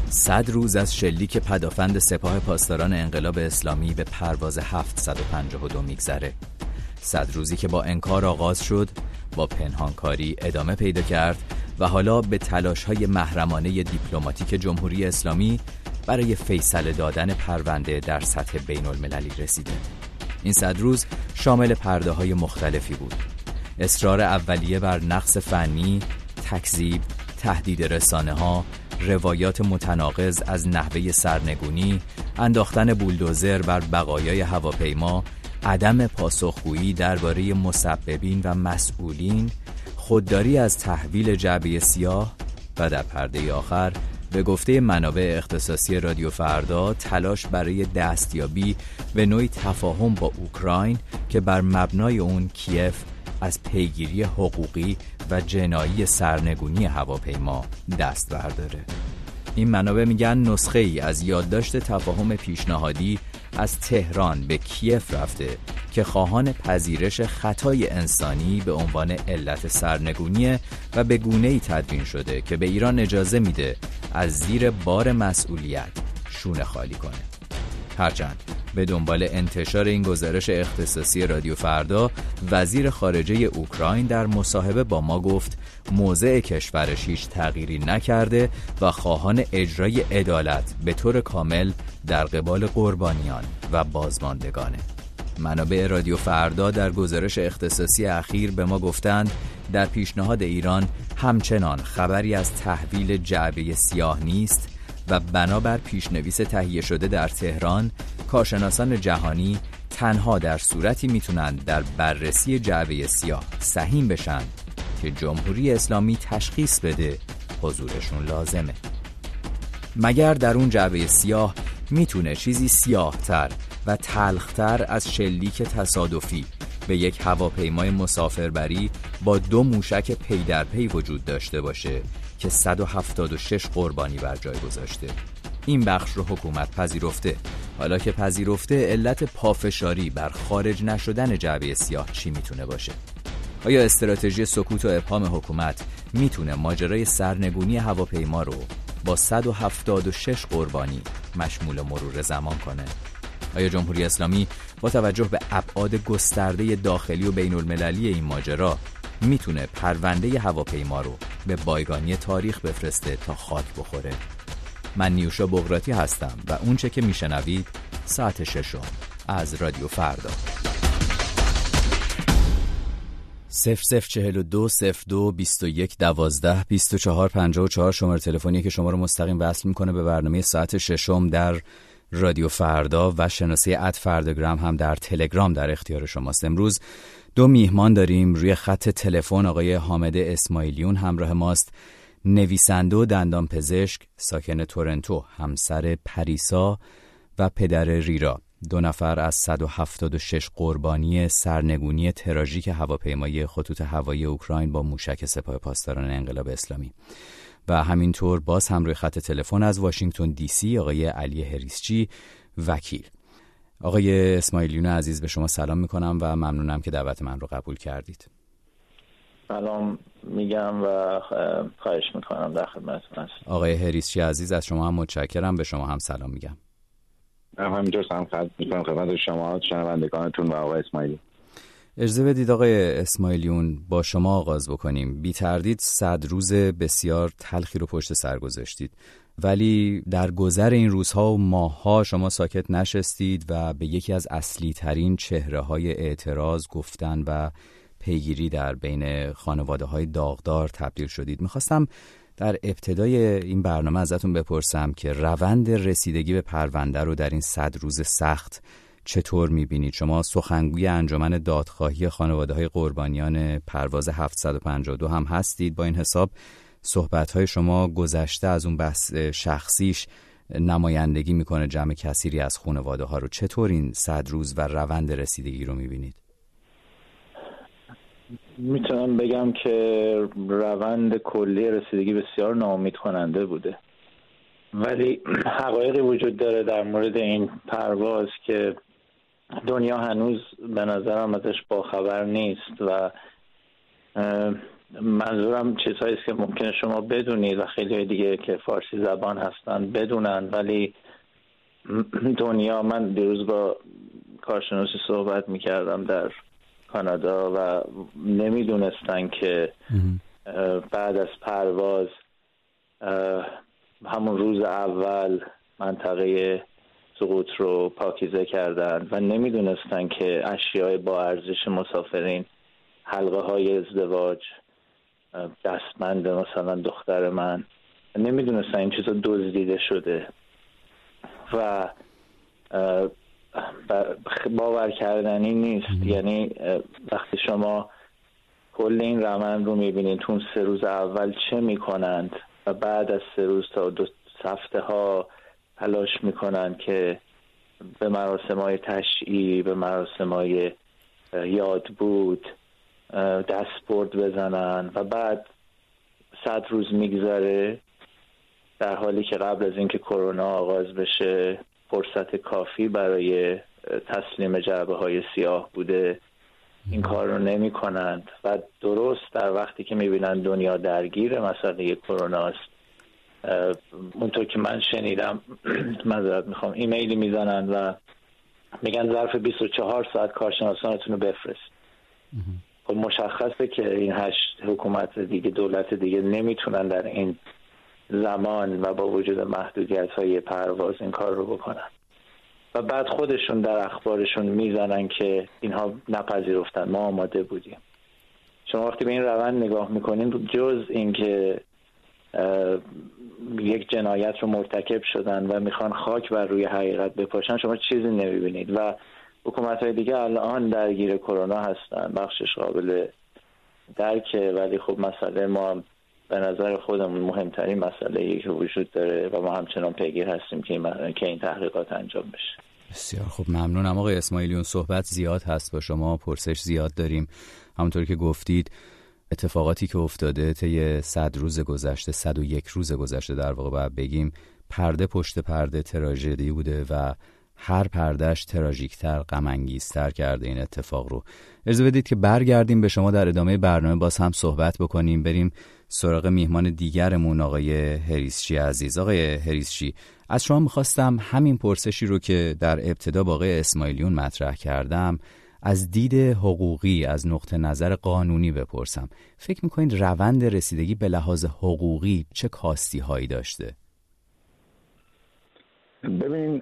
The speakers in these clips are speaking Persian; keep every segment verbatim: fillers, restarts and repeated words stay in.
صد روز از شلیک پدافند سپاه پاسداران انقلاب اسلامی به پرواز هفتصد و پنجاه و دو میگذره. صد روزی که با انکار آغاز شد، با پنهانکاری ادامه پیدا کرد و حالا به تلاش‌های محرمانه دیپلماتیک جمهوری اسلامی برای فیصله دادن پرونده در سطح بین المللی رسیده. این صد روز شامل پرده‌های مختلفی بود. اصرار اولیه بر نقص فنی، تکذیب، تهدید رسانه‌ها، روایات متناقض از نحوه سرنگونی، انداختن بولدوزر بر بقایای هواپیما، عدم پاسخگویی درباره مسببین و مسئولین، خودداری از تحویل جعبه سیاه و در پرده آخر به گفته منابع اختصاصی رادیو فردا تلاش برای دستیابی به نوعی تفاهم با اوکراین که بر مبنای اون کیف از پیگیری حقوقی و جنایی سرنگونی هواپیما دست برداره. این منابع میگن نسخه ای از یادداشت تفاهم پیشنهادی از تهران به کیف رفته که خواهان پذیرش خطای انسانی به عنوان علت سرنگونی و به گونه‌ای تدوین شده که به ایران اجازه میده از زیر بار مسئولیت شونه خالی کنه. هرچند به دنبال انتشار این گزارش اختصاصی رادیو فردا، وزیر خارجه اوکراین در مصاحبه با ما گفت موضع کشورش هیچ تغییری نکرده و خواهان اجرای عدالت به طور کامل در قبال قربانیان و بازماندگانه. منابع رادیو فردا در گزارش اختصاصی اخیر به ما گفتند در پیشنهاد ایران همچنان خبری از تحویل جعبه سیاه نیست و بنابر پیشنویس تهیه شده در تهران، کارشناسان جهانی تنها در صورتی میتونند در بررسی جعبه سیاه سهیم بشن که جمهوری اسلامی تشخیص بده حضورشون لازمه. مگر در اون جعبه سیاه میتونه چیزی سیاه‌تر و تلخ‌تر از شلیک تصادفی به یک هواپیمای مسافربری با دو موشک پی در پی وجود داشته باشه که صد و هفتاد و شش قربانی بر جای گذاشته؟ این بخش رو حکومت پذیرفته. حالا که پذیرفته، علت پافشاری بر خارج نشدن جعبه سیاه چی میتونه باشه؟ آیا استراتژی سکوت و ابهام حکومت میتونه ماجرای سرنگونی هواپیما رو با صد و هفتاد و شش قربانی مشمول مرور زمان کنه؟ آیا جمهوری اسلامی با توجه به ابعاد گسترده داخلی و بین المللی این ماجرا میتونه پرونده هواپیما رو به بایگانی تاریخ بفرسته تا خاک بخوره؟ من نیوشا بغراتی هستم و اونچه که میشنوید ساعت ششم از رادیو فردا. صفر صفر چهل و دو صفر دو بیست و یک دوازده بیست و چهار پنجاه و چهار شماره تلفنی که شما رو مستقیم وصل میکنه به برنامه ساعت ششم در رادیو فردا و شناسه ات فرداگرام هم در تلگرام در اختیار شماست. امروز دو میهمان داریم. روی خط تلفن آقای حامد اسماعیلیون همراه ماست، نویسنده و دندانپزشک ساکن تورنتو، همسر پریسا و پدر ریرا، دو نفر از صد و هفتاد و شش قربانی سرنگونی تراژیک هواپیمای خطوط هوایی اوکراین با موشک سپاه پاسداران انقلاب اسلامی. و همینطور باز هم روی خط تلفن از واشنگتن دی سی آقای علی هریسچی، وکیل. آقای اسماعیلیون عزیز، به شما سلام میکنم و ممنونم که دعوت من رو قبول کردید. سلام میگم و خواهش میکنم در خدمتتون هستم. آقای هریسچی عزیز، از شما هم متشکرم. به شما هم سلام میگم. من همینجور سلام میکنم خدمت شما، شنوندگانتون و آقای اسماعیلی. اجازه بدید آقای اسماعیلیون با شما آغاز بکنیم. بی تردید صد روز بسیار تلخی رو پشت سر گذاشتید، ولی در گذر این روزها و ماهها شما ساکت نشستید و به یکی از اصلی ترین چهره های اعتراض، گفتن و پیگیری در بین خانواده های داغدار تبدیل شدید. میخواستم در ابتدای این برنامه ازتون بپرسم که روند رسیدگی به پرونده رو در این صد روز سخت چطور میبینید؟ شما سخنگوی انجمن دادخواهی خانواده‌های قربانیان پرواز هفتصد و پنجاه و دو هم هستید. با این حساب صحبت‌های شما گذشته از اون بحث شخصیش نمایندگی میکنه جمع کثیری از خانواده‌ها رو. چطور این صد روز و روند رسیدگی رو میبینید؟ میتونم بگم که روند کلی رسیدگی بسیار ناامید کننده بوده، ولی حقایقی وجود داره در مورد این پرواز که دنیا هنوز به نظرم ازش باخبر نیست و منظورم چیزهایی است که ممکنه شما بدونید و خیلی دیگه که فارسی زبان هستن بدونن، ولی دنیا، من دیروز با کارشناسی صحبت میکردم در کانادا و نمیدونستن که بعد از پرواز همون روز اول منطقه سقوط رو پاکیزه کردن و نمیدونستن که اشیاء با ارزش مسافرین، حلقه های ازدواج، دستبند مثلا دختر من، نمیدونستن این چیزا دزدیده شده و باور کردنی نیست. یعنی وقتی شما کل این روند رو میبینید تو سه روز اول چه میکنند و بعد از سه روز تا دو هفته ها تلاش میکنند که به مراسم‌های تشییع، به مراسم‌های یاد بود دستبرد بزنن و بعد صد روز میگذره در حالی که قبل از اینکه کرونا آغاز بشه فرصت کافی برای تسلیم جعبه های سیاه بوده. این کار رو نمی کنند و درست در وقتی که می بینن دنیا درگیر مسئله کرونا است، اونطور که من شنیدم معذرت میخوام، ایمیلی میزنن و میگن ظرف بیست و چهار ساعت کارشناسانتون رو بفرست. خب مشخصه که این هشت حکومت دیگه، دولت دیگه نمیتونن در این زمان و با وجود محدودیت های پرواز این کار رو بکنن و بعد خودشون در اخبارشون میزنن که اینها نپذیرفتن، ما آماده بودیم. شما وقتی به این روند نگاه میکنین، جز اینکه یک جنایت رو مرتکب شدن و میخوان خاک بر روی حقیقت بپاشن، شما چیزی نمیبینید و حکومت های دیگه الان درگیر کرونا هستن، بخشش قابل درکه، ولی خب مسئله ما به نظر خودمون مهمترین مسئله که وجود داره و ما همچنان پیگیر هستیم که این, که این تحقیقات انجام بشه. بسیار خوب، ممنونم آقای اسماعیلیون. صحبت زیاد هست با شما، پرسش زیاد داریم. همونطور که گفتید اتفاقاتی که افتاده طی صد روز گذشته، صد و یک روز گذشته در واقع باید بگیم، پرده پشت پرده تراژدی بوده و هر پردهش تراژیکتر، غم انگیزتر کرده این اتفاق رو. اجازه بدید که برگردیم به شما در ادامه برنامه باز هم صحبت بکنیم. بریم سراغ میهمان دیگرمون، آقای هریسچی عزیز. آقای هریسچی، از شما میخواستم همین پرسشی رو که در ابتدا با آقای اسماعیلیون مطرح کردم از دید حقوقی، از نقطه نظر قانونی بپرسم. فکر میکنید روند رسیدگی به لحاظ حقوقی چه کاستی هایی داشته؟ ببین،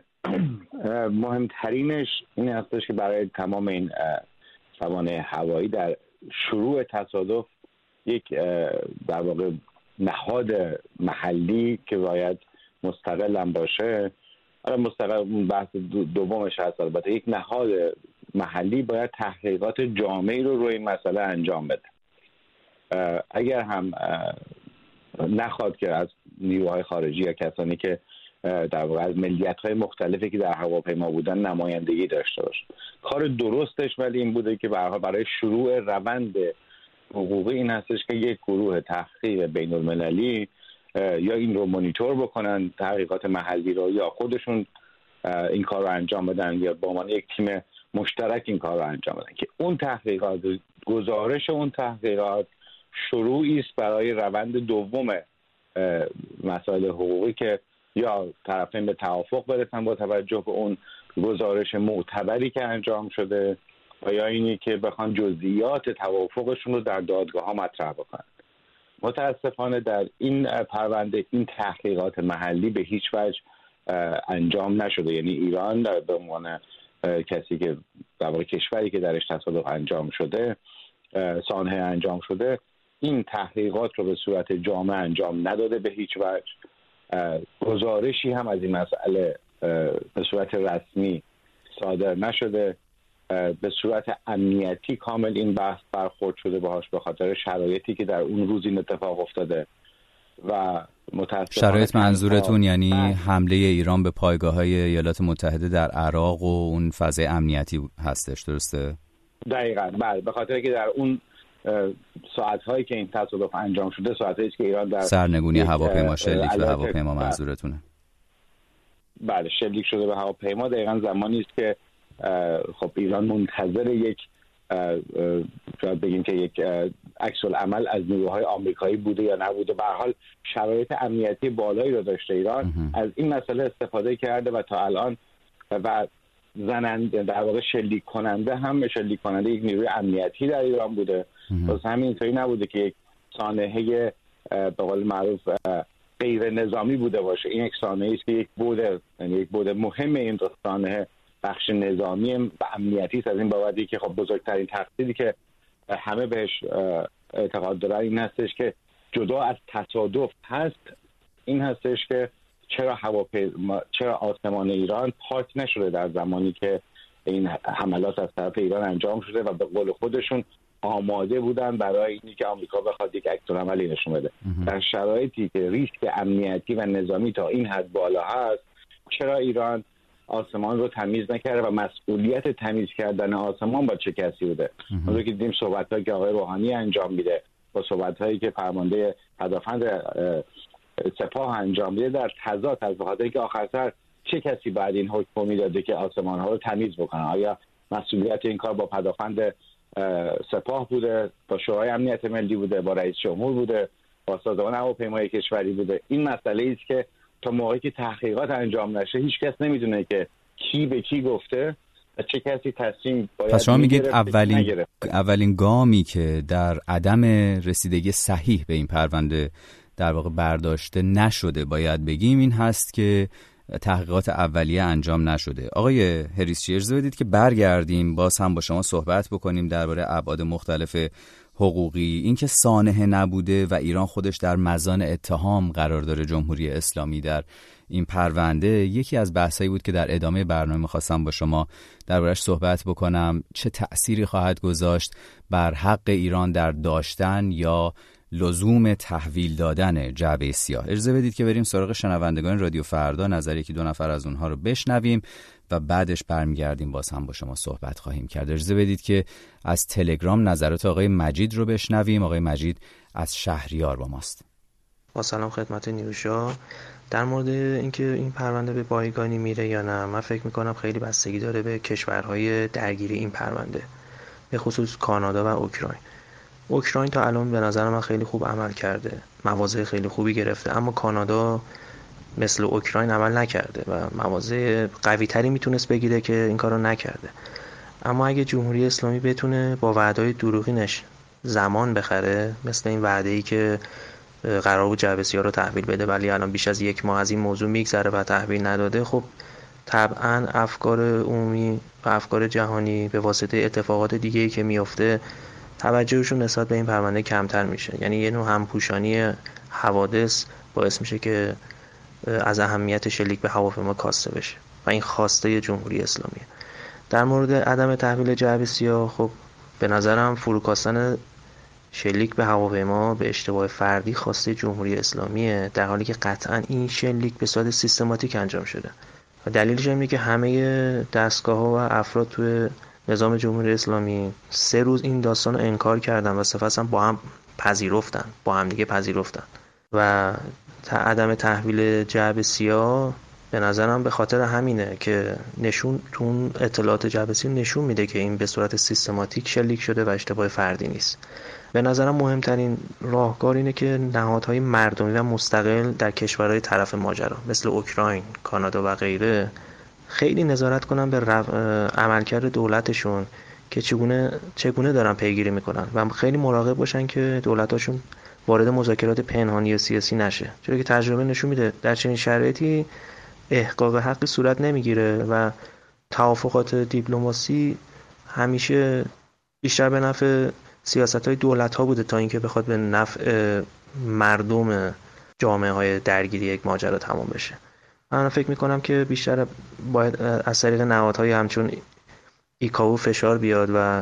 مهمترینش این هستش که برای تمام این سوانح هوایی در شروع تصادف یک در واقع نهاد محلی که باید مستقل هم باشه، حالا مستقل بحث دومش هست، البته یک نهاد محلی باید تحقیقات جامعی رو روی این مسئله انجام بده. اگر هم نخواد که از نیروهای خارجی یا کسانی که در واقع از ملیت‌های مختلفی که در هواپیما بودن نمایندگی داشته باشه، کار درستش ولی این بوده که برای شروع روند حقوقی این هستش که یک گروه تحقیق بین المللی یا این رو مانیتور بکنن، تحقیقات محلی رو، یا خودشون این کار رو انجام بدن یا با عنوان یک تیم مشترک این کار رو انجام بدن که اون تحقیقات، گزارش اون تحقیقات شروعی است برای روند دوم مسائل حقوقی که یا طرفین به توافق برسن با توجه به اون گزارش معتبری که انجام شده و یا اینی که بخوان جزئیات توافقشون رو در دادگاه ها مطرح بکنن. متاسفانه در این پرونده این تحقیقات محلی به هیچ وجه انجام نشده. یعنی ایران به عنوان کسی که در واقع کشوری که درش تصادف انجام شده، سانحه انجام شده، این تحقیقات رو به صورت جامع انجام نداده به هیچ وجه. گزارشی هم از این مسئله به صورت رسمی صادر نشده. به صورت امنیتی کامل این بحث برخورد شده باهاش به خاطر شرایطی که در اون روز این اتفاق افتاده و متاسفانه شرایط منظورتون یعنی حمله ایران به پایگاه‌های ایالات متحده در عراق و اون فضای امنیتی هستش، درسته؟ دقیقاً بله، به خاطر که در اون ساعت‌هایی که این تصادف انجام شده، ساعت‌هایی که ایران در سرنگونی هواپیما شلیک به هواپیما منظورتونه؟ بله، شلیک شده به هواپیما. دقیقاً زمانی است که خب ایران منتظر یک شاید بگیم که یک عکس العمل از نیروهای آمریکایی بوده یا نبوده، به هر حال شرایط امنیتی بالایی رو داشته ایران، از این مسئله استفاده کرده و تا الان و زننده در واقع شلیک کننده هم شلیک کننده یک نیروی امنیتی در ایران بوده. واسه همین اینطوری نبوده که یک سانحه به قول معروف غیر نظامی بوده باشه. این یک سانحه‌ای است که یک بود یعنی یک بود مهم این سانحه بخش نظامی و امنیتی است. از این بابتی که خب بزرگترین تقصیری که همه بهش اعتقاد دارن این هستش که جدا از تصادف هست این هستش که چرا هواپیما چرا آسمان ایران پاک نشده در زمانی که این حملات از طرف ایران انجام شده و به قول خودشون آماده بودن برای اینی که آمریکا بخواد یک عکس العملی نشون بده. در شرایطی که ریسک امنیتی و نظامی تا این حد بالا هست، چرا ایران آسمان رو تمیز نکرده و مسئولیت تمیز کردن آسمان با چه کسی بوده؟ اونجا که دیدیم صحبت‌هایی که آقای روحانی انجام میده با صحبت‌هایی که فرمانده پدافند سپاه انجام میده در تضاد از بخاطر که آخر سر چه کسی بعد این حکم میداده که آسمان‌ها رو تمیز بکنه؟ آیا مسئولیت این کار با پدافند سپاه بوده، با شورای امنیت ملی بوده، با رئیس جمهور بوده، با سازمان هواپیمایی کشوری بوده؟ این مسئله است که تا موقعی که تحقیقات انجام نشه هیچ کس نمیدونه که کی به کی گفته و چه کسی تصمیم باید. پس شما میگید اولین اولین گامی که در عدم رسیدگی صحیح به این پرونده در واقع برداشته نشده باید بگیم این هست که تحقیقات اولیه انجام نشده. آقای هریس اجازه بدید که برگردیم باز هم با شما صحبت بکنیم درباره ابعاد مختلف حقوقی، اینکه سانحه نبوده و ایران خودش در مزان اتهام قرار داره جمهوری اسلامی در این پرونده. یکی از بحثایی بود که در ادامه برنامه می‌خواستم با شما درباره‌اش صحبت بکنم، چه تأثیری خواهد گذاشت بر حق ایران در داشتن یا لزوم تحویل دادن جعبه سیاه. اجازه بدید که بریم سراغ شنوندگان رادیو فردا، نظر یکی دو نفر از اونها رو بشنویم و بعدش برمیگردیم باز هم با شما صحبت خواهیم کرد. اجازه بدید که از تلگرام نظرات آقای مجید رو بشنویم. آقای مجید از شهریار با ماست. با سلام خدمت نیوشا. در مورد اینکه این پرونده به بایگانی میره یا نه، من فکر میکنم خیلی بستگی داره به کشورهای درگیری این پرونده، به خصوص کانادا و اوکراین. اوکراین تا الان به نظر من خیلی خوب عمل کرده، مواضع خیلی خوبی گرفته، اما کانادا مثل اوکراین عمل نکرده و مواضع قوی تری میتونست بگیره که این کارو نکرده. اما اگه جمهوری اسلامی بتونه با وعده‌های دروغینش زمان بخره، مثل این وعده‌ای که قرار بود جعبه سیاه رو تحویل بده ولی الان بیش از یک ماه از این موضوع میگذره و تحویل نداده، خب طبعا افکار عمومی و افکار جهانی به واسطه اتفاقات دیگه‌ای که میفته توجهشون نسبت به این پرونده کمتر میشه. یعنی یه نوع همپوشانی حوادث باعث میشه که از اهمیت شلیک به هواپیما کاسته بشه و این خواسته جمهوری اسلامیه. در مورد عدم تحویل جعبه سیاه، خب به نظرم فروکاستن شلیک به هواپیما به اشتباه فردی خواسته جمهوری اسلامیه، در حالی که قطعا این شلیک به صورت سیستماتیک انجام شده و دلیلش اینه که همه دستگاه‌ها و افراد توی نظام جمهوری اسلامی سه روز این داستان رو انکار کردن و سپس هم با هم پذیرفتن با هم دیگه پذیرفتن و تا عدم تحویل جعبه سیاه به نظرم به خاطر همینه که نشون تو اون اطلاعات جعبه سیاه نشون میده که این به صورت سیستماتیک شلیک شده و اشتباه فردی نیست. به نظرم مهمترین راهکار اینه که نهادهای مردمی و مستقل در کشورهای طرف ماجرا مثل اوکراین، کانادا و غیره خیلی نظارت کنن به عملکرد دولتشون که چگونه چگونه دارن پیگیری میکنن و خیلی مراقب باشن که دولتاشون وارد مذاکرات پنهانی یا سیاسی نشه، چون که تجربه نشون میده در چنین شرایطی احقاق حقی صورت نمیگیره و توافقات دیپلماسی همیشه بیشتر به نفع سیاست‌های دولت‌ها بوده تا اینکه بخواد به نفع مردم جامعه‌های درگیری یک ماجرا تمام بشه. من فکر میکنم که بیشتر باید از طریق نهادهای همچون ایکائو فشار بیاد و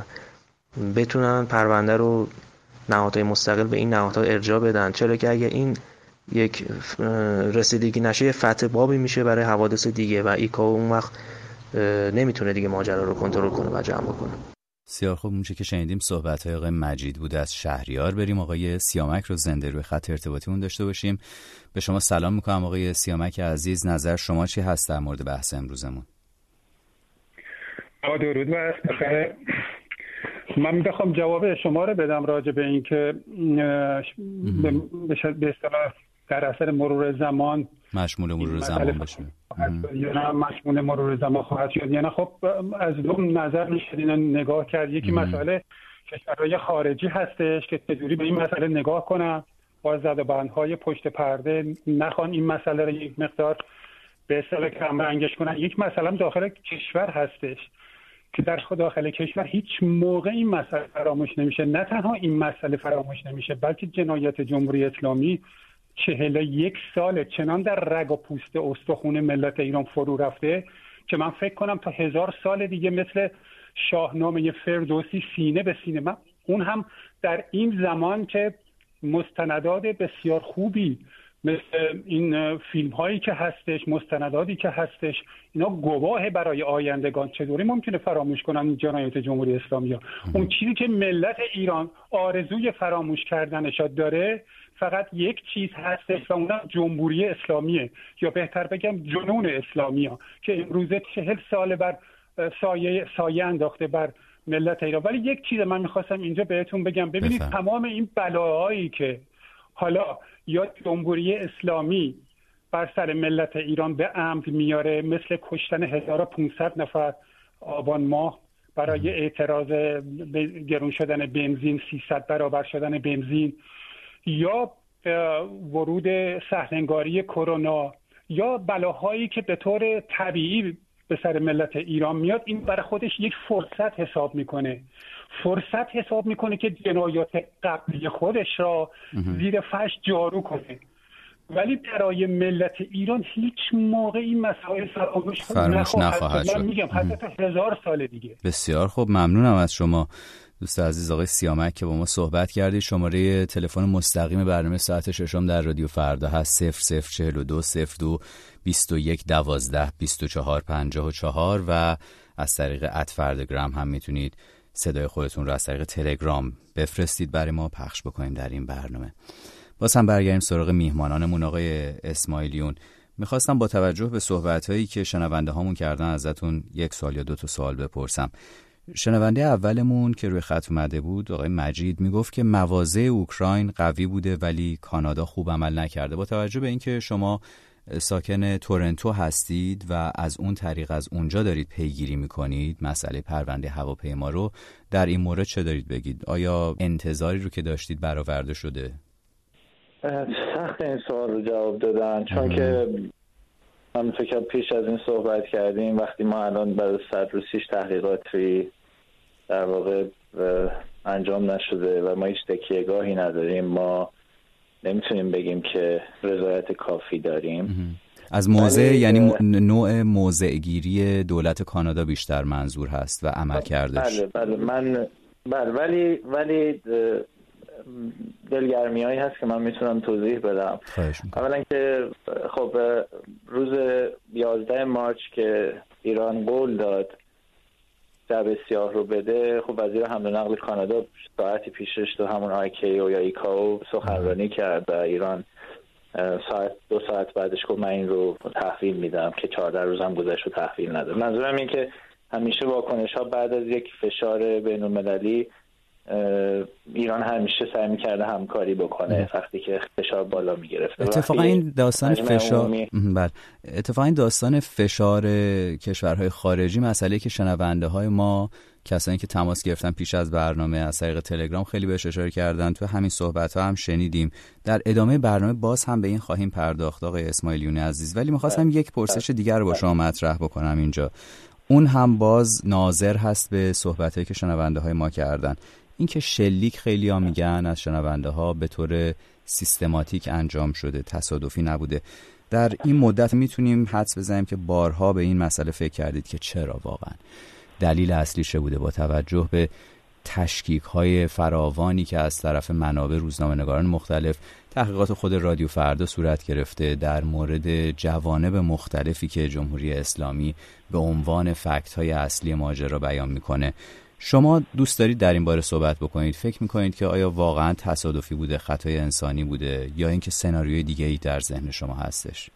بتونن پرونده رو نهادهای مستقل به این نهادها ارجاع بدن، چرا که اگه این یک رسیدگی نشه فتح بابی میشه برای حوادث دیگه و ایکائو اون وقت نمیتونه دیگه ماجرا رو کنترل کنه و جمع کنه. بسیار خوب، اونچه که شنیدیم صحبت‌های آقای مجید بوده از شهریار. بریم آقای سیامک رو زنده روی خط ارتباطیمون داشته باشیم. به شما سلام میکنم آقای سیامک عزیز، نظر شما چی هست در مورد بحث امروزمون؟ آقا درود بر من میخوام جواب شما رو بدم راجع به این که به اصطلاح در اثر مرور زمان مشمول مرور زمان بشه یا نه مشمول مرور زمان خواهد شد یا نه. خب از دو نظر میشه اینو نگاه کرد. یکی مسئله کشورهای خارجی هستش که چجوری به این مسئله نگاه کنن، با زدوبندهای پشت پرده نخوان این مسئله رو یک مقدار به اصطلاح کم رنگش کنن. یک مسئله داخل کشور هستش که در داخل کشور هیچ موقع این مسئله فراموش نمیشه. نه تنها این مسئله فراموش نمیشه بلکه جنایت جمهوری اسلامی چهل و یک ساله چنان در رگ و پوست استخوان ملت ایران فرو رفته که من فکر کنم تا هزار سال دیگه مثل شاهنامه فردوسی سینه به سینه، من اون هم در این زمان که مستندات بسیار خوبی مثل این فیلم هایی که هستش، مستنداتی که هستش، اینا گواه برای آیندگان. چطوری ممکنه فراموش کنن این جنایت جمهوری اسلامی ها؟ اون چیزی که ملت ایران آرزوی فراموش کردنش داره فقط یک چیز هستش و اونم جمهوری اسلامیه، یا بهتر بگم جنون اسلامی ها که امروزه چهل سال بر سایه سایه انداخته بر ملت ایران. ولی یک چیز من میخواستم اینجا بهتون بگم، ببینید بفهم. تمام این بلاهایی که حالا یا جمهوری اسلامی بر سر ملت ایران به عمد میاره، مثل کشتن هزار و پانصد نفر آبان ماه برای اعتراض به گرون شدن بنزین، سیصد برابر شدن بنزین، یا ورود سهلنگاری کرونا، یا بلاهایی که به طور طبیعی به سر ملت ایران میاد، این برای خودش یک فرصت حساب میکنه فرصت حساب میکنه که جنایات قبلی خودش را زیر فرش جارو کنه. ولی برای ملت ایران هیچ موقع این مسائل فراموش نخواهد شد. من میگم حتی تا هزار سال دیگه. بسیار خوب، ممنونم از شما دوست عزیز آقای سیامک که با ما صحبت کردید. شماره تلفن مستقیم برنامه ساعت ششم در رادیو فردا هست صفر صفر چهل و دو صفر دو بیست و یک دوازده بیست و چهار پنجاه و چهار و از طریق ات فرداگرام هم میتونید صدای خودتون رو از طریق تلگرام بفرستید برای ما پخش بکنیم در این برنامه. باز هم برگردیم سراغ میهمانانمون. آقای اسماعیلیون، میخواستم با توجه به صحبت‌هایی که شنونده هامون کردن ازتون یک سوال یا دو تا سوال بپرسم. شنونده اولمون که روی خط اومده بود آقای مجید میگفت که مواضع اوکراین قوی بوده ولی کانادا خوب عمل نکرده. با توجه به اینکه شما ساکن تورنتو هستید و از اون طریق از اونجا دارید پیگیری میکنید مسئله پرونده هواپیما رو، در این مورد چه دارید بگید؟ آیا انتظاری رو که داشتید برآورده شده؟ سخت این سوال رو جواب دادن، چون ام. که من فکر پیش از این صحبت کردیم وقتی ما الان برای صد روز هیچ تحقیقاتی در واقع انجام نشده و ما هیچ تکیه‌گاهی نداریم، ما نمیتونیم بگیم که رضایت کافی داریم از موضع، یعنی م... نوع موضع گیری دولت کانادا بیشتر منظور هست و عمل کردش. بله بله من بله ولی ولی دلگرمیایی هست که من میتونم توضیح بدم. اولا که خب روز یازده مارچ که ایران قول داد شب سیاه رو بده، خب وزیر حمل و نقل کانادا ساعتی پیشش تو همون آیکیو یا ایکاو سخنرانی کرد و ایران ساعت دو ساعت بعدش گفت من این رو تحویل میدم که چهارده روز هم گذشت و تحویل نداد. منظورم این که همیشه واکنش ها بعد از یک فشار بین المللی ایران همیشه سعی می‌کرده همکاری بکنه وقتی که فشار بالا می‌گرفته. اتفاقا این داستان فشار بله اتفاقا این داستان فشار کشورهای خارجی مسئله که شنونده‌های ما، کسانی که تماس گرفتن پیش از برنامه از طریق تلگرام خیلی بهش اشاره کردن، تو همین صحبت‌ها هم شنیدیم. در ادامه برنامه باز هم به این خواهیم پرداخت آقای اسماعیلیون عزیز، ولی می‌خواستم یک پرسش دیگر رو با شما مطرح بکنم اینجا. اون هم باز ناظر هست به صحبتایی که شنونده‌های ما کردن. این که شلیک خیلی ها میگن از شنونده ها به طور سیستماتیک انجام شده، تصادفی نبوده. در این مدت میتونیم حدس بزنیم که بارها به این مسئله فکر کردید که چرا واقعا دلیل اصلی چه بوده، با توجه به تشکیک های فراوانی که از طرف منابع روزنامه‌نگاران مختلف، تحقیقات خود رادیو فردا صورت گرفته در مورد جوانب مختلفی که جمهوری اسلامی به عنوان فکت های اصلی ماجرا بیان میکنه. شما دوست دارید در این باره صحبت بکنید؟ فکر میکنید که آیا واقعا تصادفی بوده، خطای انسانی بوده، یا اینکه سناریوی دیگه‌ای در ذهن شما هستش؟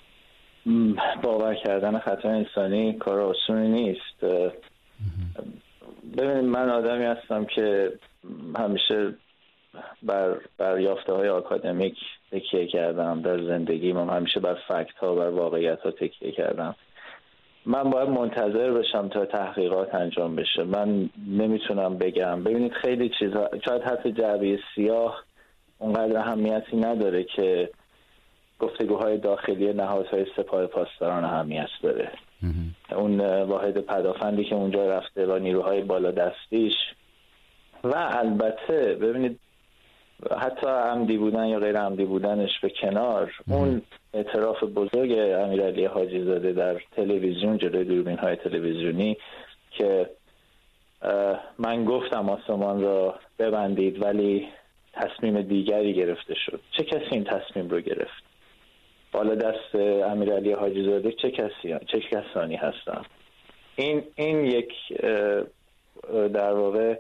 باور کردن خطای انسانی کار آسونی نیست. ببینید من آدمی هستم که همیشه بر بر یافته‌های آکادمیک تکیه کردم در زندگی. من همیشه بر فکت ها، بر واقعیت ها تکیه کردم. من باید منتظر بشم تا تحقیقات انجام بشه. من نمیتونم بگم. ببینید خیلی چیزها، شاید حتی جعبه سیاه اونقدر اهمیتی نداره که گفتگوهای داخلی نهادهای سپاه پاسداران اهمیت داره. اون واحد پدافندی که اونجا رفته و نیروهای بالا دستیش، و البته ببینید حتی عمدی بودن یا غیر عمدی بودنش به کنار، اون اعتراف بزرگ امیرعلی حاجی زاده در تلویزیون جلوی دوربین های تلویزیونی که من گفتم آسمان را ببندید ولی تصمیم دیگری گرفته شد. چه کسی این تصمیم رو گرفت؟ بالا دست امیرعلی حاجی زاده چه کسی چه کسانی هستن؟ این این یک در واقع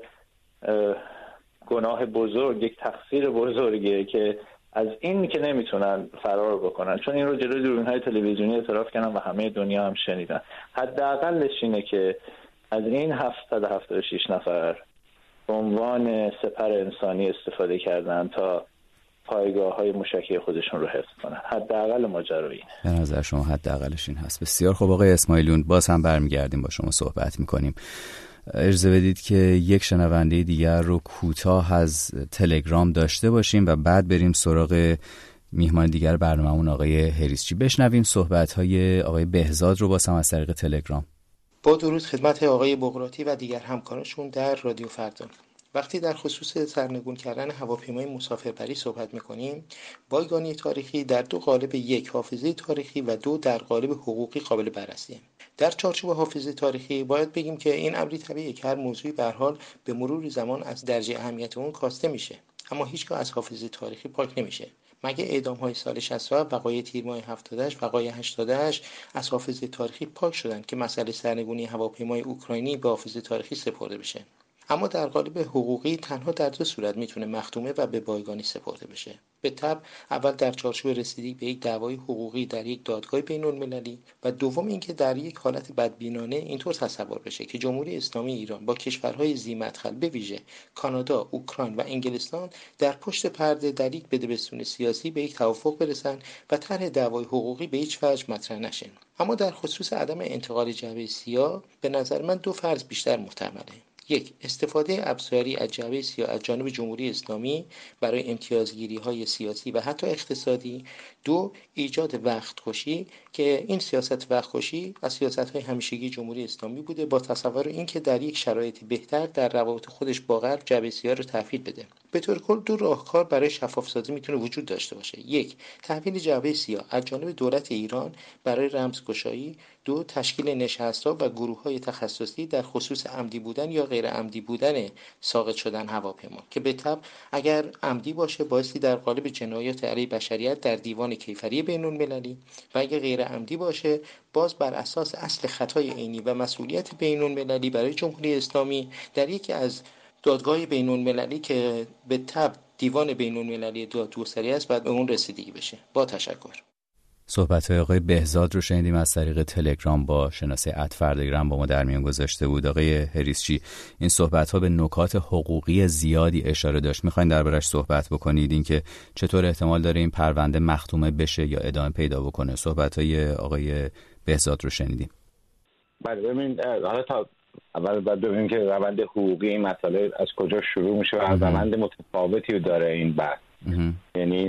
گناه بزرگ، یک تقصیر بزرگیه که از این که نمیتونن فرار بکنن، چون این رو جلوی دوربین‌های تلویزیونی اعتراف کردن و همه دنیا هم شنیدن. حداقلش اینه که از این هفتصد و هفتاد و شش نفر به عنوان سپر انسانی استفاده کردن تا پایگاه‌های موشکی خودشون رو حفظ کنن. حداقل ماجرا اینه. به نظر شما حداقلش این هست. بسیار خب آقای اسماعیلیون، باز هم برمیگردیم با شما صحبت می‌کنیم. اجازه بدید که یک شنونده دیگر رو کوتاه از تلگرام داشته باشیم و بعد بریم سراغ میهمان دیگر برنامه‌مون آقای هریسچی. بشنویم صحبت‌های آقای بهزاد رو باز هم از طریق تلگرام. با درود خدمت آقای بقراطی و دیگر همکارانشون در رادیو فردا. وقتی در خصوص سرنگون کردن هواپیمای مسافربری صحبت می‌کنیم، بایگانی تاریخی در دو قالب، یک حافظه تاریخی و دو در قالب حقوقی قابل بررسیه. در چارچوب حافظه تاریخی باید بگیم که این امری طبیعیه که هر موضوعی به هر حال به مرور زمان از درجه اهمیت اون کاسته میشه، اما هیچگاه از حافظه تاریخی پاک نمیشه. مگه اعدام‌های سال شصت و هفت، وقایع تیر ماه هفتاد و هشت، وقایع هشتاد و هشت از حافظه تاریخی پاک شدن که مسئله سرنگونی هواپیمای اوکراینی به حافظه تاریخی سپرده بشه؟ اما در قالب حقوقی تنها در دو صورت میتونه مختومه و به بایگانی سپرده بشه. به طبع اول در چارچوب رسیدگی به یک دعوای حقوقی در یک دادگاه بین‌المللی و دوم اینکه در یک حالت بدبینانه اینطور تصور بشه که جمهوری اسلامی ایران با کشورهای ذی‌مدخل به ویژه کانادا، اوکراین و انگلستان در پشت پرده در یک بدبستون سیاسی به یک توافق برسن و طرح دعوای حقوقی به هیچ وجه مطرح نشه. اما در خصوص عدم انتقال جعبه سیاه به نظر من دو فرض بیشتر محتمله. یک، استفاده ابزاری از جعبه سیاه از جانب جمهوری اسلامی برای امتیازگیری‌های سیاسی و حتی اقتصادی. دو، ایجاد وقت کشی که این سیاست وقت کشی از سیاست‌های همیشگی جمهوری اسلامی بوده با تصور اینکه در یک شرایط بهتر در روابط خودش با غرب جعبه سیاه رو تحویل بده. به طور کل دو راهکار برای شفاف‌سازی میتونه وجود داشته باشه. یک، تحویل جعبه سیاه از جانب دولت ایران برای رمزگشایی. دو، تشکیل نشست‌ها و گروه‌های تخصصی در خصوص عمدی بودن یا غیر عمدی بودن ساقط شدن هواپیما که به طبع اگر عمدی باشه بایستی در قالب جنایات علیه بشریت در دیوان کیفری بین‌المللی و اگر غیر عمدی باشه باز بر اساس اصل خطای عینی و مسئولیت بین‌المللی برای جمهوری اسلامی در یکی از دادگاه بین‌المللی که به طبع دیوان بین‌المللی دادگستری است بعد به اون رسیدگی بشه. با تشکر. صحبت‌های آقای بهزاد رو شنیدیم از طریق تلگرام با شناسه ات فردگرام با ما در میان گذاشته بود. آقای هریسچی، این صحبت‌ها به نکات حقوقی زیادی اشاره داشت. می‌خواید دربارش صحبت بکنید، اینکه چطور احتمال داره این پرونده مختومه بشه یا ادامه پیدا بکنه؟ صحبت‌های آقای بهزاد رو شنیدیم. بله، ببین حالا تا اول باید ببینیم که روند حقوقی این مسئله از کجا شروع میشه و از روند متفاوتی داره این بحث. یعنی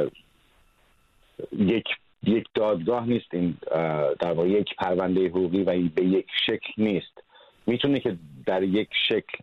یک یک دادگاه نیست این، در واقع یک پرونده حقوقی و به یک شکل نیست. میتونه که در یک شکل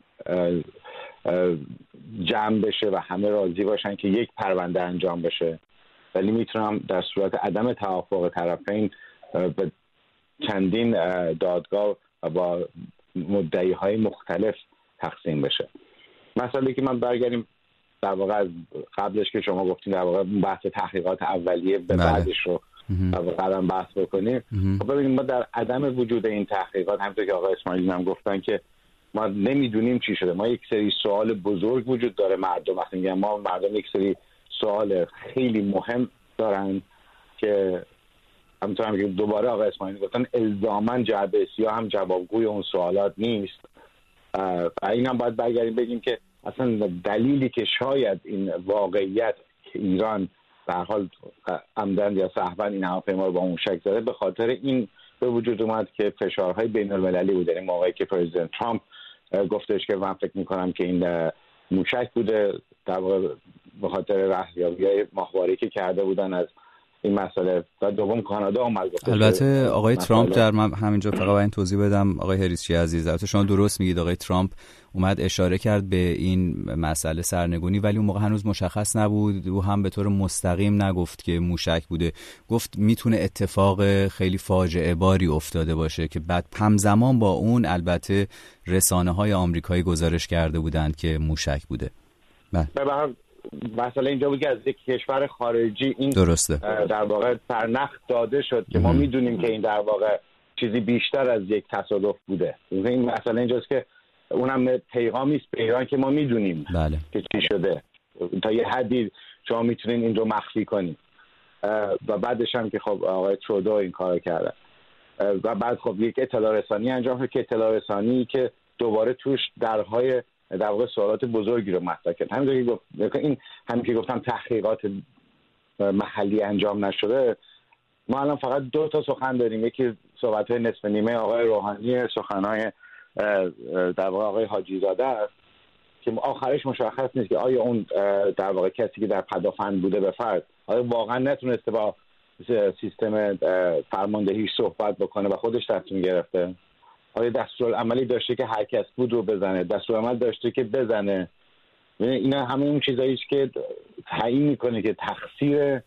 جمع بشه و همه راضی باشن که یک پرونده انجام بشه، ولی میتونم در صورت عدم توافق طرفین به چندین دادگاه و با مدعی‌های مختلف تقسیم بشه. مسئله که من برگردیم در واقع از قبلش که شما گفتین در واقع بحث تحقیقات اولیه به بعدش رو در واقع بحث بکنیم. خب ببینیم ما در عدم وجود این تحقیقات، همونطور که آقای اسماعیلی هم گفتن که ما نمیدونیم چی شده. ما یک سری سوال بزرگ وجود داره. مردم وقتی میگن ما مردم یک سری سوال خیلی مهم دارن که همونطور هم که دوباره آقای اسماعیلی گفتن الزاماً جعبه سیاه هم جوابگوی اون سوالات نیست. این هم باید برگردیم بگیم که اصلا دلیلی که شاید این واقعیت که ایران به هر حال عمدن یا سهوا این هواپیما رو با موشک زده به خاطر این به وجود اومد که فشارهای بین المللی بود. یعنی موقعی که پرزیدنت ترامپ گفتش که من فکر میکنم که این موشک بوده، در واقع به خاطر رهیابی‌های ماهواره‌ای که کرده بودن از این مسئله. و دوم کانادا اومد گفت. البته آقای ترامپ در من همینجا فقط باید توضیح بدم آقای هریسی عزیز، البته شما درست میگید، آقای ترامپ اومد اشاره کرد به این مسئله سرنگونی، ولی اون موقع هنوز مشخص نبود. او هم به طور مستقیم نگفت که موشک بوده، گفت میتونه اتفاق خیلی فاجعه باری افتاده باشه که بعد همزمان با اون البته رسانه‌های آمریکایی گزارش کرده بودند که موشک بوده. بله. مثلا اینجا بود که از یک کشور خارجی این درسته در واقع سرنخ داده شد که ما میدونیم که این در واقع چیزی بیشتر از یک تصادف بوده. این مثلا اینجاست که اونم پیغامی است به ایران که ما میدونیم بله. که چی شده، تا یه حدی شما میتونین این رو مخفی کنید. و بعدش هم که خب آقای ترودو این کارو کرده و بعد خب یک اطلاع رسانی انجام شد که اطلاع رسانی که دوباره توش درهای در واقع سوالات بزرگی رو مطرح کرد. همینطور که گفت این همین که گفتم تحقیقات محلی انجام نشده، ما الان فقط دو تا سخن داریم، یکی صحبت‌های نصف نیمه آقای روحانی، سخن‌های در واقع آقای حاجی زاده است که آخرش مشخص نیست که آیا اون در واقع کسی که در پدافند بوده به فرض آیا واقعا نتونسته با سیستم فرماندهیش صحبت بکنه و خودش تصمیم گرفته، آیا دستورالعملی داشته که هر کس بود رو بزنه، دستورالعمل داشته که بزنه. اینا همه اون چیزاییه که تعیین میکنه که تقصیر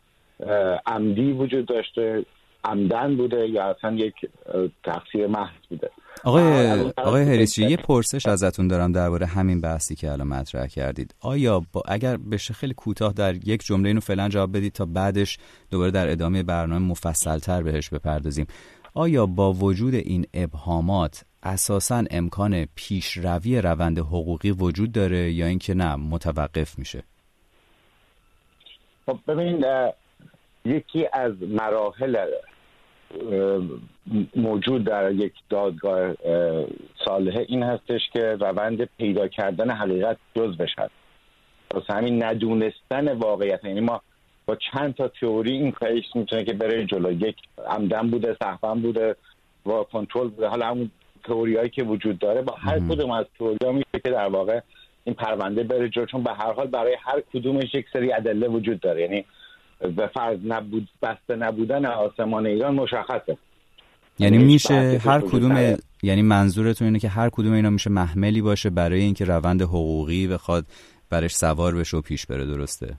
عمدی وجود داشته، عمدن بوده یا اصلا یک تقصیر محض بوده. آقای آقای هریسی یه پرسش ازتون دارم درباره همین بحثی که الان مطرح کردید. آیا با اگر بشه خیلی کوتاه در یک جمله اینو فعلا جواب بدید تا بعدش دوباره در ادامه برنامه مفصل‌تر بهش بپردازیم. آیا با وجود این ابهامات اساساً امکان پیشروی روند حقوقی وجود داره یا اینکه نه متوقف میشه؟ خب ببینید، یکی از مراحل موجود در یک دادگاه صالحه این هستش که روند پیدا کردن حقیقت جزء بشه. واسه همین ندونستن واقعیت، یعنی ما با چند تا تئوری این کارش میتونه که بره جلو. یک عمدن بوده، سهوا بوده و کنترل بوده. حالا همون تئوریایی که وجود داره با هر کدوم از تئوری‌ها میشه که در واقع این پرونده بره جلو، چون به هر حال برای هر کدومش یک سری ادله وجود داره. یعنی به فرض نبود بسته نبودن آسمان ایران مشخصه. یعنی میشه هر کدوم، یعنی منظورتون اینه که هر کدوم اینا میشه محملی باشه برای اینکه روند حقوقی بخواد برش سوار بشه و پیش بره، درسته؟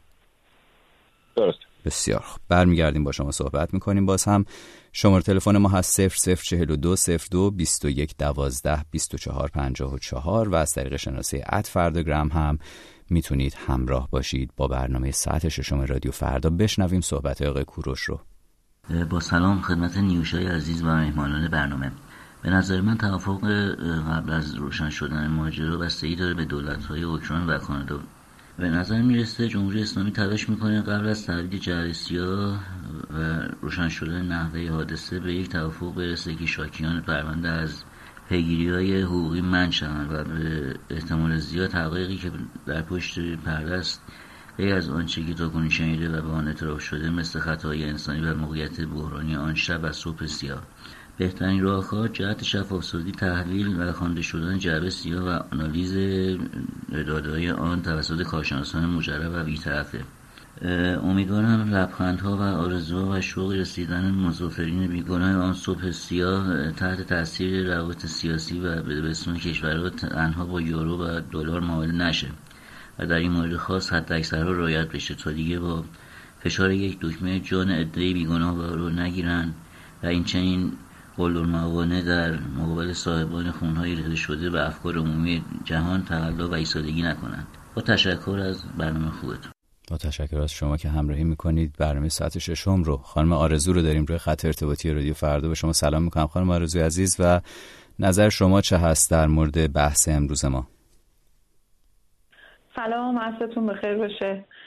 درست. بسیار خوب، برمیگردیم با شما صحبت میکنیم. باز هم شماره تلفن ما هست صفر صفر چهل و دو صفر دو بیست و یک دوازده بیست و چهار پنجاه و چهار و از طریق شناسه ات فرداگرام هم میتونید همراه باشید با برنامه ساعت ششم رادیو فردا. بشنویم صحبت آقای کوروش رو. با سلام خدمت نیوشای عزیز و مهمانان برنامه. به نظر من توافق قبل از روشن شدن ماجرا بستگی داره به دولت‌های اوکراین و کانادا. به نظر میرسه جمهوری اسلامی تلاش میکنه قبل از تحویل جعل سیاه و روشن شدن نحوه حادثه به یک توافق برسه که شاکیان پرونده از پیگیری‌های حقوقی منع شوند و به احتمال زیاد حقایقی که در پشت پرده است غیر از آنچه که تاکنون شنیده و به آن اعتراف شده مثل خطاهای انسانی و موقعیت بحرانی آن شب و صبح سیاه. بهترین راهکار جهت شفاف‌سازی، تحلیل و خوانده شدن جعبه سیاه و آنالیز داده‌های آن توسط کارشناسان مجرب و بی‌طرفه. امیدوارم لبخندها و آرزوها و شوق رسیدن مسافرین بیگناه آن صبح سیاه تحت تاثیر روابط سیاسی و بدبستون کشورها تنها با یورو و دلار معامله نشه و در این مورد خاص حداکثرها رعایت بشه تا دیگه با فشار یک دکمه جان عده‌ای بیگناه رو نگیرن و این چنین قلدرموانع در مقابل صاحبان خونهای ریخته شده و افکار عمومی جهان تقلا و ایستادگی نکنند. با تشکر از برنامه خوبتون. با تشکر از شما که همراهی میکنید. برنامه ساعت ششم رو خانم آرزو رو داریم روی خط ارتباطی رادیو فردا. به شما سلام میکنم خانم آرزو عزیز و نظر شما چه هست در مورد بحث امروز ما؟ سلام، عصرتون بخیر باشه.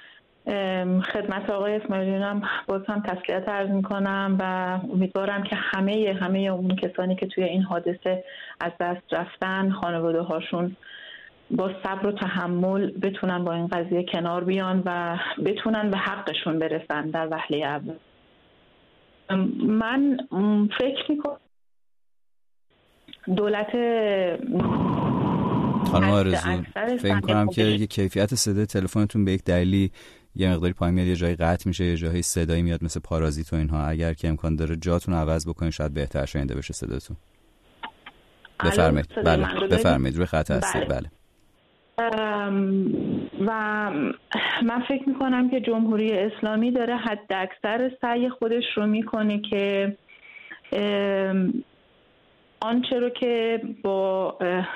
خدمت آقای اسماعیلیون هم باز هم تسلیت عرض میکنم و امیدوارم که همه همه اون کسانی که توی این حادثه از دست رفتن، خانواده هاشون با صبر و تحمل بتونن با این قضیه کنار بیان و بتونن به حقشون برسن در وهله اول. من فکر میکنم دولت خانم آرزو فکر کنم که یه کیفیت صدای تلفنتون به یک دلیلی یه مقداری پایین میاد، یه جایی قطع میشه، یه جایی صدایی میاد مثل پارازیت و اینها. اگر که امکان داره جاتون عوض بکنین شاید بهتر شنیده بشه صداتون. بفرمایید. بله بفرمایید، روی خط هستید. بله. و من فکر میکنم که جمهوری اسلامی داره حد اکثر سعی خودش رو میکنه که آنچه رو که با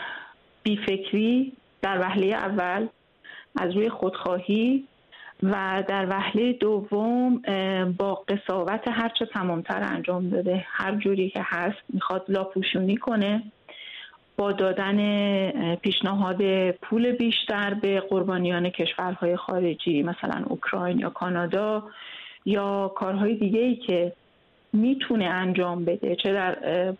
بیفکری در وهله اول از روی خودخواهی و در وهله دوم با قساوت هرچه تمامتر انجام داده، هر جوری که هست میخواد لاپوشونی کنه با دادن پیشنهاد پول بیشتر به قربانیان کشورهای خارجی مثلا اوکراین یا کانادا یا کارهای دیگه‌ای که میتونه انجام بده، چه در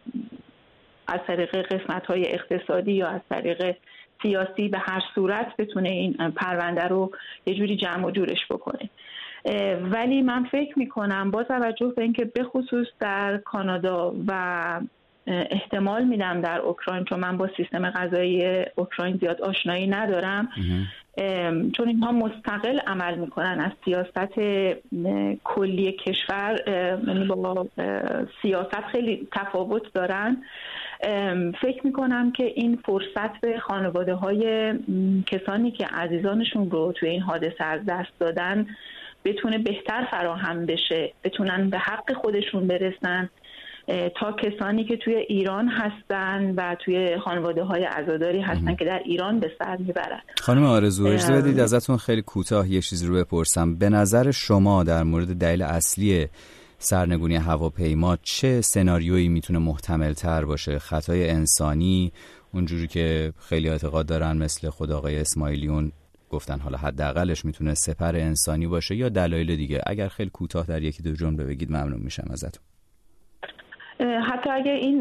از طریق قسمت‌های اقتصادی یا از طریق سیاسی، به هر صورت بتونه این پرونده رو یه جوری جمع و جورش بکنه. ولی من فکر میکنم با توجه به اینکه به خصوص در کانادا و احتمال میدم در اوکراین، چون من با سیستم قضایی اوکراین زیاد آشنایی ندارم، چون اینها مستقل عمل میکنن از سیاست کلی کشور، یعنی با سیاست خیلی تفاوت دارن. فکر میکنم که این فرصت به خانواده های کسانی که عزیزانشون رو توی این حادثه از دست دادن بتونه بهتر فراهم بشه، بتونن به حق خودشون برسن تا کسانی که توی ایران هستن و توی خانواده های عزاداری هستن که در ایران به سر میبرن. خانم آرزو اجازه بدید ازتون خیلی کوتاه یه چیزی رو بپرسم. به نظر شما در مورد دلیل اصلی سرنگونی هواپیما چه سناریویی میتونه محتمل تر باشه؟ خطای انسانی اونجوری که خیلی اعتقاد دارن مثل خود آقای اسماعیلیون گفتن حالا حداقلش میتونه سپر انسانی باشه، یا دلایل دیگه؟ اگر خیلی کوتاه در یکی دو جمله بگید ممنون میشم ازتون. حتی اگه این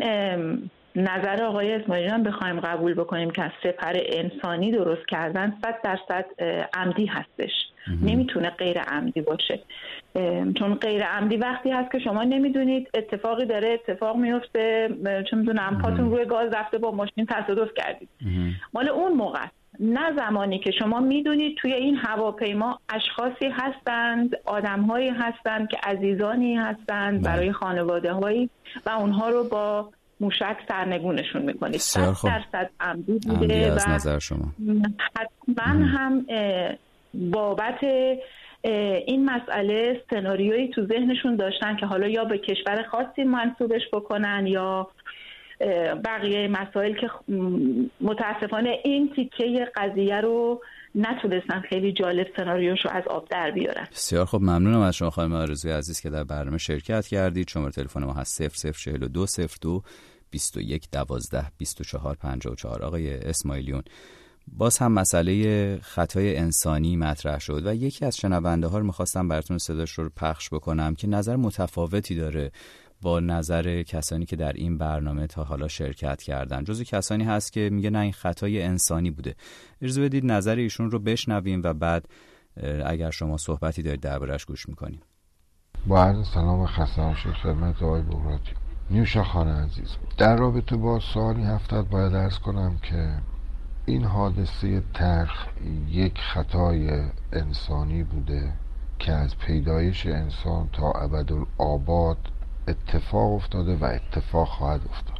نظر آقای اسماعیلیون بخوایم قبول بکنیم که از سپر انسانی درست کردن، صد درصد عمدی هستش. نمیتونه غیر عمدی باشه، چون غیر عمدی وقتی هست که شما نمیدونید اتفاقی داره اتفاق میفته، چون میدونم پاتون روی گاز رفته با ماشین تصادف کردید، مال اون موقع، نه زمانی که شما میدونید توی این هواپیما اشخاصی هستند، آدمهایی هستند که عزیزانی هستند برای خانواده هایی و اونها رو با موشک سرنگونشون میکنید. صد درصد عمدی بوده از نظر شما. حتما هم بابت این مسئله سناریویی تو ذهنشون داشتن که حالا یا به کشور خاصی منسوبش بکنن یا بقیه مسائل که متاسفانه این تیکه قضیه رو نتونستن خیلی جالب سناریوشو از آب در بیارن. بسیار خب، ممنونم از شما خانم آرزوی عزیز که در برنامه شرکت کردید. شماره تلفن ما هست صفر صفر چهل و دو صفر دو بیست و یک دوازده بیست و چهار پنجاه و چهار. آقای اسماعیلیون، باز هم مسئله خطای انسانی مطرح شد و یکی از شنونده ها رو میخواستم براتون صداش رو پخش بکنم که نظر متفاوتی داره با نظر کسانی که در این برنامه تا حالا شرکت کردن. جزو کسانی هست که میگه نه این خطای انسانی بوده. اجازه بدید نظر ایشون رو بشنویم و بعد اگر شما صحبتی دارید دربارش گوش میکنیم. با عرض سلام و خسته نباشید خدمت آقای بغراتی. نیوشا خانه عزیز، در رابطه با سوالی هفتاد باید عرض کنم که این حادثه تلخ یک خطای انسانی بوده که از پیدایش انسان تا ابدالآباد اتفاق افتاده و اتفاق خواهد افتاد.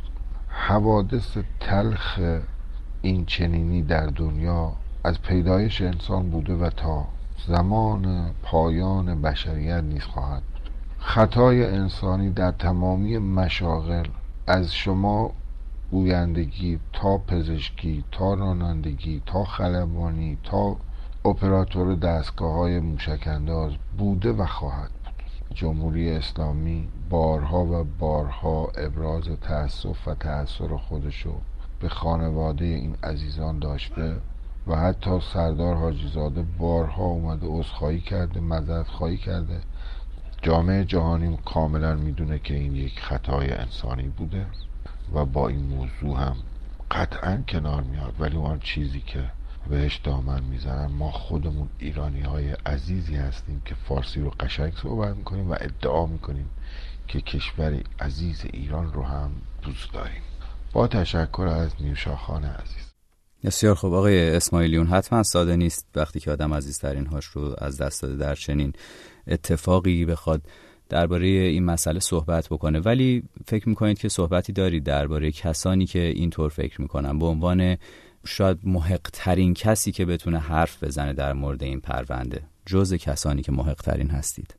حوادث تلخ این چنینی در دنیا از پیدایش انسان بوده و تا زمان پایان بشریت نیز خواهد بود. خطای انسانی در تمامی مشاغل، از شما گویندگی تا پزشکی تا رانندگی تا خلبانی تا اپراتور دستگاه‌های موشک‌انداز بوده و خواهد بود. جمهوری اسلامی بارها و بارها ابراز تأسف و تأثیر خودشو به خانواده این عزیزان داشته و حتی سردار حاجی زاده بارها اومده عذرخواهی کرده، معذرت خواهی کرده. جامعه جهانی کاملا میدونه که این یک خطای انسانی بوده و با این موضوع هم قطعا کنار میاد. ولی اون چیزی که بهش دامن میزنن، ما خودمون ایرانی های عزیزی هستیم که فارسی رو قشنگ صحبت میکنیم و ادعا میکنیم که کشور عزیز ایران رو هم دوست داریم. با تشکر از نیوشا خان عزیز. بسیار خوب آقای اسماعیلیون، حتما ساده نیست وقتی که آدم عزیزترین هاش رو از دست داده در چنین اتفاقی بخواد درباره این مسئله صحبت بکنه، ولی فکر میکنید که صحبتی دارید درباره کسانی که اینطور فکر میکنن به عنوان شاید محق ترین کسی که بتونه حرف بزنه در مورد این پرونده، جز کسانی که محق ترین هستید؟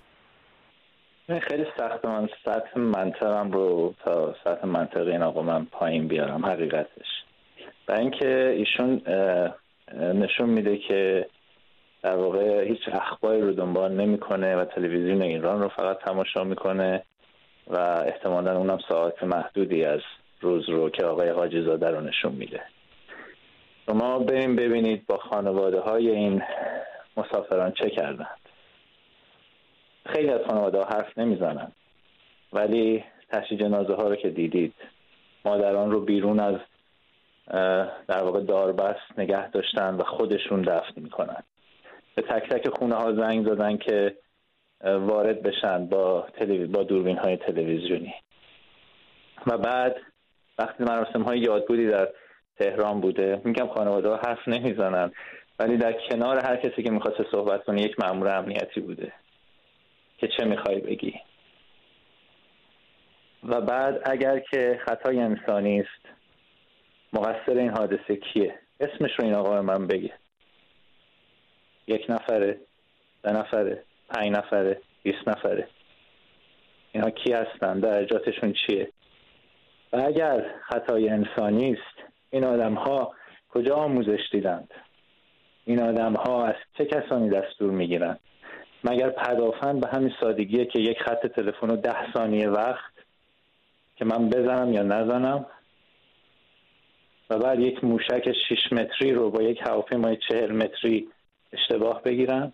خیلی سخت من سطح منطقم رو تا سطح منطق این آقا من پایین بیارم حقیقتش. برای اینکه ایشون نشون میده که در واقع هیچ اخباری رو دنبال نمیکنه و تلویزیون ایران رو فقط تماشا میکنه و احتمالاً اونم ساعت محدودی از روز رو که آقای حاجی زاده رو نشون میده. شما بریم ببینید با خانواده های این مسافران چه کردند. خیلی از خانواده ها حرف نمیزنن، ولی تشییع جنازه ها رو که دیدید، مادران رو بیرون از در واقع داربست نگه داشتن و خودشون دفن میکنن. به تک تک خونه ها زنگ زدن که وارد بشن با تلویز... با دوربین های تلویزیونی. و بعد وقتی مراسم های یادبودی در تهران بوده، میگم خانواده ها حرف نمیزنن، ولی در کنار هر کسی که میخواست صحبت کنه یک مأمور امنیتی بوده که چه میخوای بگی. و بعد اگر که خطای انسانی است، مقصر این حادثه کیه؟ اسمش رو این آقا به من بگه. یک نفره، سه نفره، پنج نفره، بیست نفره، اینا کی هستن؟ درجاتشون چیه؟ و اگر خطای انسانی است، این آدم ها کجا آموزش دیدند؟ این آدم ها از چه کسانی دستور میگیرن؟ مگر پدافند به همین سادگیه که یک خط تلفن و ده ثانیه وقت که من بزنم یا نزنم و بعد یک موشک شش متری رو با یک هواپیمای چهل متری اشتباه بگیرن؟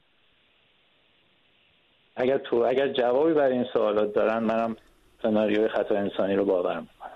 اگر تو اگر جوابی برای این سوالات دارن، منم سناریوی خطا انسانی رو باور میکنم.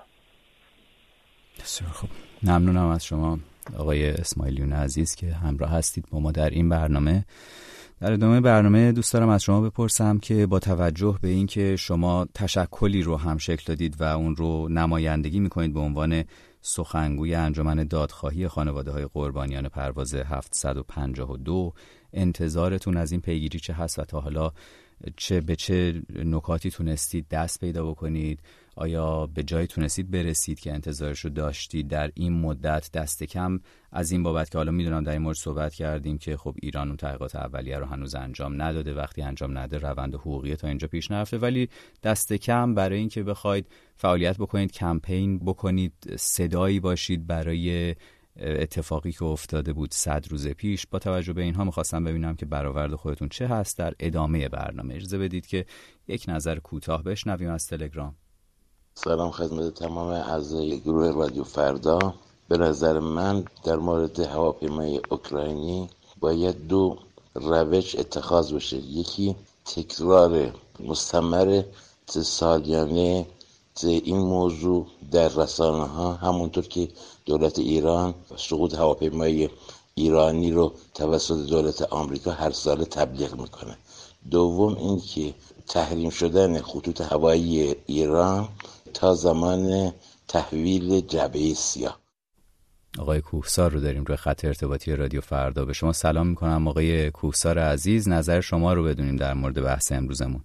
بسیار خوب، ممنونم از شما آقای اسماعیلیون عزیز که همراه هستید با ما در این برنامه. در ادامه برنامه دوست دارم از شما بپرسم که با توجه به این که شما تشکلی رو هم شکل دادید و اون رو نمایندگی میکنید به عنوان سخنگوی انجمن دادخواهی خانواده‌های قربانیان پرواز هفتصد و پنجاه و دو، انتظارتون از این پیگیری چه هست و تا حالا چه به چه نکاتی تونستید دست پیدا بکنید؟ آیا به جایی تونستید برسید که انتظارش رو داشتید در این مدت؟ دست کم از این بابت که حالا میدونم در این مورد صحبت کردیم که خب ایران اون تحقیقات اولیه رو هنوز انجام نداده، وقتی انجام نده روند حقوقی تا اینجا پیش نرفته، ولی دست کم برای این که بخواید فعالیت بکنید، کمپین بکنید، صدایی باشید برای اتفاقی که افتاده بود صد روز پیش، با توجه به اینها میخواستم ببینم که برآورد خودتون چه هست در ادامه برنامه. اجازه بدید که یک نظر کوتاه بشنویم از تلگرام. سلام خدمت تمام اعضای گروه رادیو فردا. به نظر من در مورد هواپیمای اوکراینی باید دو روش اتخاذ بشه. یکی تکرار مستمر سالیانه این موضوع در رسانه ها، همونطور که دولت ایران سقوط هواپیمای ایرانی رو توسط دولت آمریکا هر سال تبلیغ میکنه. دوم این که تحریم شدن خطوط هوایی ایران تا زمان تحویل جبهه سیاه. آقای کوهسار رو داریم روی خط ارتباطی رادیو فردا. به شما سلام میکنم آقای کوهسار عزیز، نظر شما رو بدونیم در مورد بحث امروزمون.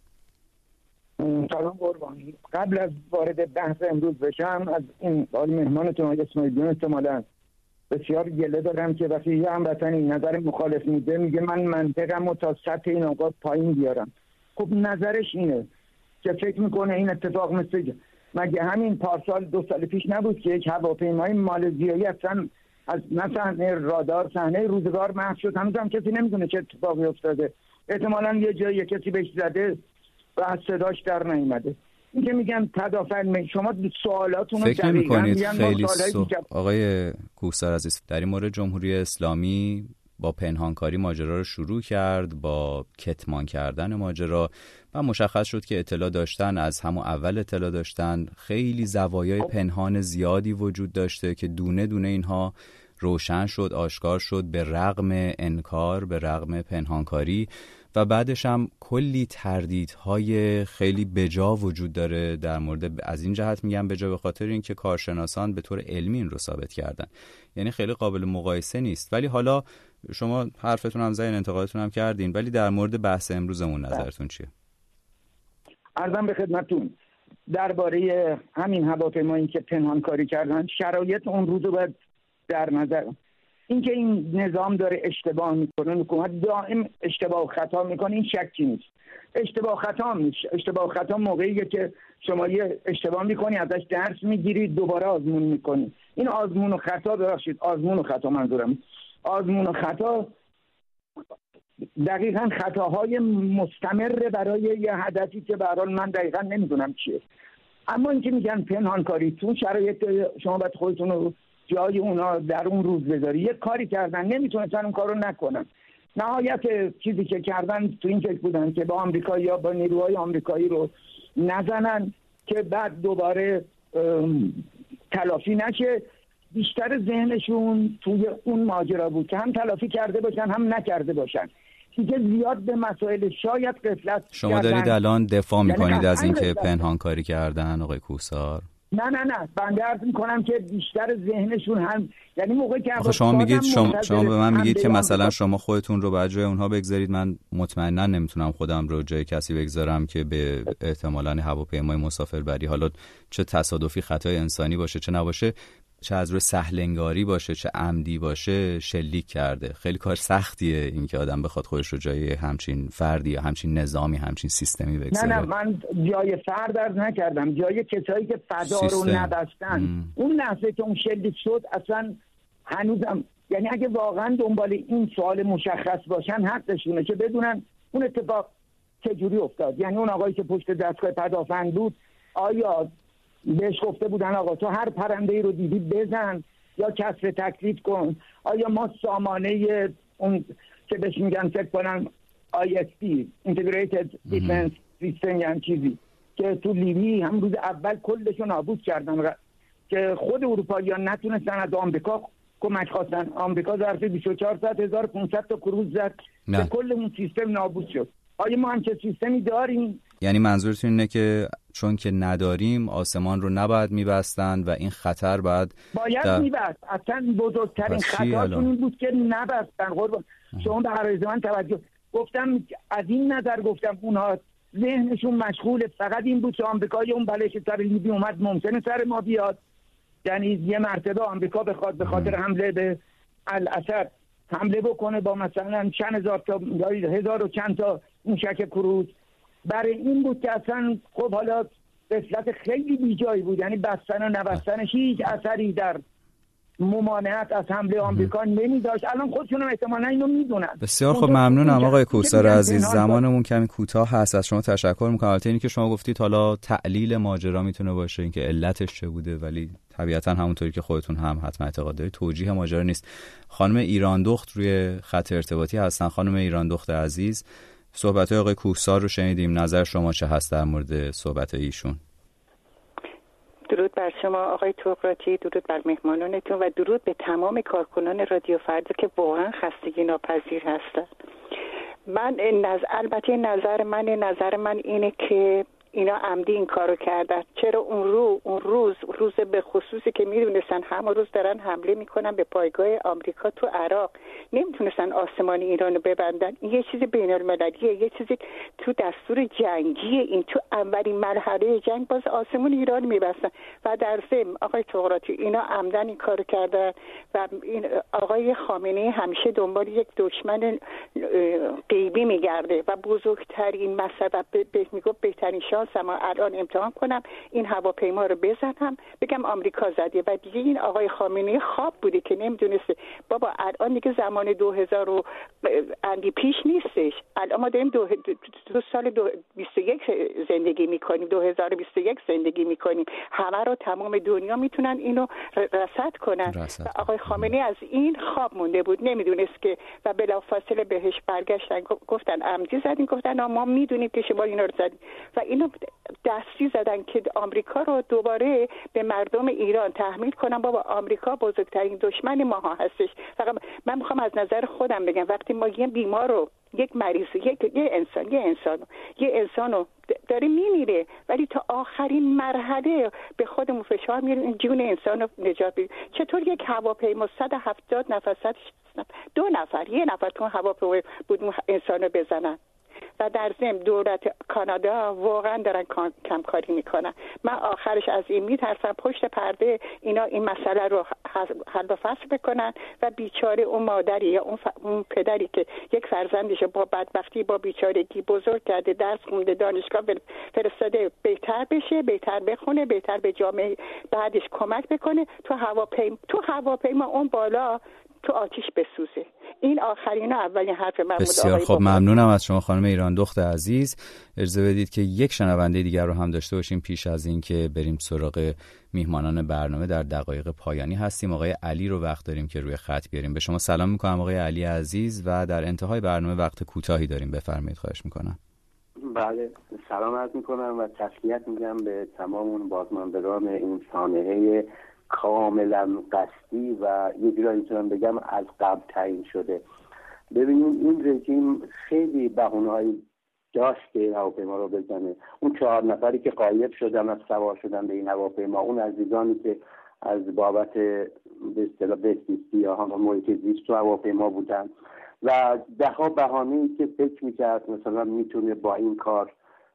سلام قربانی. قبل از وارد بحث امروز بشم، از این آقای مهمانتون آقای اسماعیلیون احتمالاً بسیار گله دارم که وقتی یه هموطنی نظر مخالف میده میگه من منطقم رو تا سطح این آقا پایین بیارم. خب نظرش اینه که فکر میکنه این اتفاق مثل مگه همین پارسال دو سال پیش نبود که یک هواپیمای مالزیایی اصلا از نه صحنه رادار صحنه روزگار محو شد، هنوز هم کسی نمیدونه چه اتفاقی افتاده. احتمالاً یه جایی کسی بهش زده و از صداش در نیامده. این که میگن تدافعن، شما سوالاتون رو فکر نمی‌کنید خیلی سو... آقای کوهسار عزیز در این مورد جمهوری اسلامی با پنهانکاری ماجرا رو شروع کرد، با کتمان کردن ماجرا، و مشخص شد که اطلاع داشتن، از همون اول اطلاع داشتن، خیلی زوایای پنهان زیادی وجود داشته که دونه دونه اینها روشن شد، آشکار شد، به رغم انکار، به رغم پنهانکاری، و بعدش هم کلی تردیدهای خیلی بجا وجود داره در مورد، از این جهت میگم بجا به خاطر اینکه کارشناسان به طور علمی این رو ثابت کردن، یعنی خیلی قابل مقایسه نیست. ولی حالا شما حرفتون هم زدین، انتقادتون هم کردین، ولی در مورد بحث امروزمون نظرتون چیه؟ عرضم به خدمتتون درباره همین هواپیمایی که پنهانکاری کردن، شرایط اون روز رو باید در نظر. اینکه این نظام داره اشتباه میکنه، حکومت دائم اشتباه و خطا میکنه، این شکی نیست. اشتباه خطا میشه. اشتباه خطا موقعیه که شما یه اشتباه میکنی، ازش درس میگیری، دوباره آزمون میکنی. این آزمون و خطا، ببخشید آزمون و خطا منظورم، آزمون و خطا دقیقاً خطاهای مستمر برای یه هدفی که به هر حال من دقیقاً نمیدونم چیه. اما اینکه میگن پنهانکاری، تو شرایط شما باید خودتون رو جای اونا در اون روز بذاری. یه کاری کردن، نمیتونستن اون کارو نکنن. نهایت چیزی که کردن تو این فکر بودن که با آمریکایی یا با نیروهای آمریکایی رو نزنن که بعد دوباره تلافی نشه. بیشتر ذهنشون توی اون ماجرا بود که هم تلافی کرده باشن هم نکرده باشن. دیگه زیاد به مسائل شاید غفلت شما کردن. دارید الان دفاع میکنید یعنی از اینکه پنهانکاری کردن آقای کوهسار؟ نه نه نه بنده عرض میکنم که بیشتر ذهنشون هم، یعنی موقعی که آخه شما میگید شما, شما به من میگید که مثلا شما خودتون رو بعد جای اونها بگذارید. من مطمئنا نمیتونم خودم رو جای کسی بگذارم که به احتمالاً هواپیمای مسافربری، حالا چه تصادفی خطای انسانی باشه چه نباشه، چه از روی سهلنگاری باشه چه عمدی باشه، شلیک کرده. خیلی کار سختیه این که آدم بخواد خودش رو جای همچین فردی یا همچین نظامی، همچین سیستمی بگذاره. نه نه من جای فرد عرض نکردم، جای کسایی که فضا رو نبستن. ام. اون لحظه که اون شلیک شد اصلا هنوزم، یعنی اگه واقعا دنبال این سوال مشخص باشن حقشونه که بدونن اون اتفاق چجوری افتاد. یعنی اون آقایی که پشت دستگاه پدافند بود، آیا بهش گفته بودن آقا تو هر پرنده‌ای رو دیدی بزن یا کسر تکلیف کن؟ آیا ما سامانه اون که بهش میگن فکر کنم آی اس پی Integrated Defense System یعنی چیزی که تو لیبی هم روز اول کلشو نابود کردن که خود اروپایی‌ها نتونستن از آمریکا کمک خواستن. آمریکا ظرف بیست و چهار ساعت هزار و پانصد تا کروز زد که کل اون سیستم نابود شد. آیا ما همچه سیستمی داریم؟ یعنی منظورتون اینه که چون که نداریم آسمان رو نباید میبستن و این خطر باید باید در... میبست. اصلا بزرگترین خطاتون این بود که نبستن. قربان شما به عرض من توجه. گفتم از این نظر گفتم اونها ذهنشون مشغول فقط این بود که آمریکا اون بلش سر لیبی اومد ممکنه سر ما بیاد. یعنی یه مرتبه آمریکا بخواد به خاطر حمله به الاسد حمله بکنه با مثلا چند هزار تا یا هزار و چند تا موشک کروز. برای این بود که اصلا خب حالا غفلت خیلی بیجایی بود. یعنی بستن و نبستنش هیچ اثری در ممانعت از حمله آمریکا نمیداشت. الان خودشون هم احتمالاً اینو میدونن. بسیار خب ممنونم آقای کوهسار عزیز. زمانمون کمی کوتاه هست، از شما تشکر میکنم. البته اینی که شما گفتید حالا تعلیل ماجرا میتونه باشه اینکه علتش چه بوده، ولی طبیعتا همونطوری که خودتون هم حتما اعتقاد دارید توجیه ماجرا نیست. خانم ایراندخت روی خط ارتباطی هستن. خانم ایراندخت عزیز، صحبت‌های آقای کوهسار رو شنیدیم، نظر شما چه هست در مورد صحبت ایشون؟ درود بر شما آقای توقراتی، درود بر مهمانانتون و درود به تمام کارکنان رادیو فردا که واقعا خستگی ناپذیر هستن. من نظر البته نظر من نظر من اینه که اینا عمدی این کارو کردن. چرا اون رو اون روز روز به خصوصی که میدونستن همون روز دارن حمله میکنن به پایگاه آمریکا تو عراق، نمیتونستن آسمان ایران رو ببندن. این یه چیز بین المللیه، یه چیزی تو دستور جنگی. این تو اولین مرحله جنگ باز آسمان ایران میبستن. و در ضمن آقای توقراتی اینا عمدن این کارو کردن و این آقای خامنه‌ای همیشه دنبال یک دشمن غیبی میگرده و بزرگترین مسئله به میگه بهترین شانس شانسم الان امتحان کنم این هواپیما رو بزنم بگم آمریکا زده و دیگه این آقای خامنه‌ای خواب بوده که نمیدونست بابا الان دیگه زمان دو هزار و اندی پیش نیستش. الان ما داریم دو, دو سال دو بیست و یک زندگی میکنیم، دو هزار و بیست و یک زندگی میکنیم. همه رو تمام دنیا میتونن اینو رصد کنن رسد. و آقای خامنه‌ای از این خواب مونده بود، نمیدونست که و بلافاصله بهش برگشتن گفتن عمدی زدین، گفتن ما میدونیم که شما اینا رو زدین و اینو دستی زدن که آمریکا رو دوباره به مردم ایران تحمیل کنن بابا آمریکا بزرگترین دشمن ما هستش. فقط من میخوام از نظر خودم بگم وقتی ما یه بیمار رو یک مریض یک یه انسان یه انسان یه انسانو داره میمیره ولی تا آخرین مرحله به خودمون فشار میاریم جون انسان رو نجات بدیم، چطور یک هواپیما صد و هفتاد نفر صد دو نفر یه نفر تو هواپیما بود انسان رو بزنن؟ و در ضمن دولت کانادا واقعا دارن کمکاری میکنن. من آخرش از این میترسم پشت پرده اینا این مسئله رو حل و فصل بکنن و بیچاره اون مادری یا اون, ف... اون پدری که یک فرزندش با بدبختی با بیچارگی بزرگ کرده، درس خونده، دانشگاه فرستاده، بهتر بشه، بهتر بخونه، بهتر به جامعه بعدش کمک بکنه، تو هواپیما تو هواپیما اون بالا تو آتیش بسوزه. این آخرین و اولین حرف من بود. بسیار خب، ممنونم از شما خانم ایران دخت عزیز. اجازه بدید که یک شنونده دیگر رو هم داشته باشیم پیش از این که بریم سراغ میهمانان برنامه. در دقایق پایانی هستیم. آقای علی رو وقت داریم که روی خط بیاریم. به شما سلام میکنم آقای علی عزیز و در انتهای برنامه وقت کوتاهی داریم، بفرمایید. خواهش میکنم. بله، سلام عرض میکنم و تسلیت میگم به تمام بازماندگان این سانحه کاملا قصدی و یه جورایی میتونم بگم از قبل تعیین شده. ببینید این رژیم خیلی بهونه‌ای داشت که این هواپیما رو بزنه. اون چهار نفری که غایب شدن از سوار شدن به این هواپیما، اون عزیزانی که از بابت به اصطلاح بهزیستی یا هم محیط زیست تو هواپیما بودن و ده ها بهانه‌ای که فکر میکرد مثلا میتونه با این کار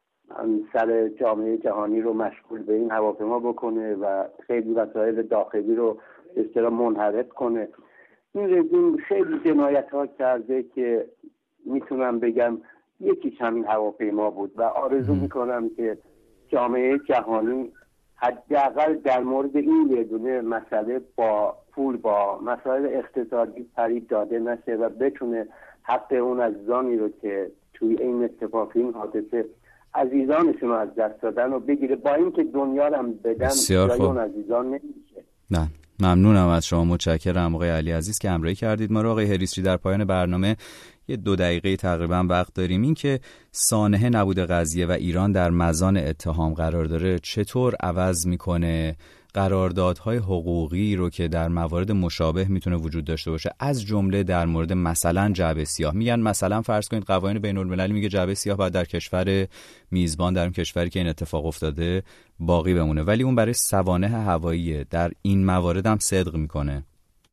سر جامعه جهانی رو مشغول به این هواپیما بکنه و خیلی وسایل داخلی رو به اصطلاح منحرف کنه. این رژیم خیلی جنایت ها کرده که میتونم بگم یکیش همین هواپیما بود و آرزو میکنم که جامعه جهانی حداقل در مورد این یه دونه مسئله با پول با مسائل اقتصادی فریب داده نشه و بتونه حق اون عزیزانی رو که توی این اتفاق این حادثه عزیزانشون رو از دست دادن و بگیره، با اینکه دنیا رو هم بدن جای اون عزیزان نمیشه. نه، ممنونم از شما، متشکرم آقای علی عزیز که همراهی کردید ما رو. آقای هریسچی، در پایان برنامه یه دو دقیقه تقریبا وقت داریم. این که سانحه نبود قضیه و ایران در مزان اتهام قرار داره چطور عوض میکنه قراردادهای حقوقی رو که در موارد مشابه میتونه وجود داشته باشه، از جمله در مورد مثلا جعبه سیاه. میگن مثلا فرض کنید قوانین بین المللی میگه جعبه سیاه باید در کشور میزبان، در اون کشوری که این اتفاق افتاده باقی بمونه، ولی اون برای سوانح هوایی در این موارد هم صدق میکنه.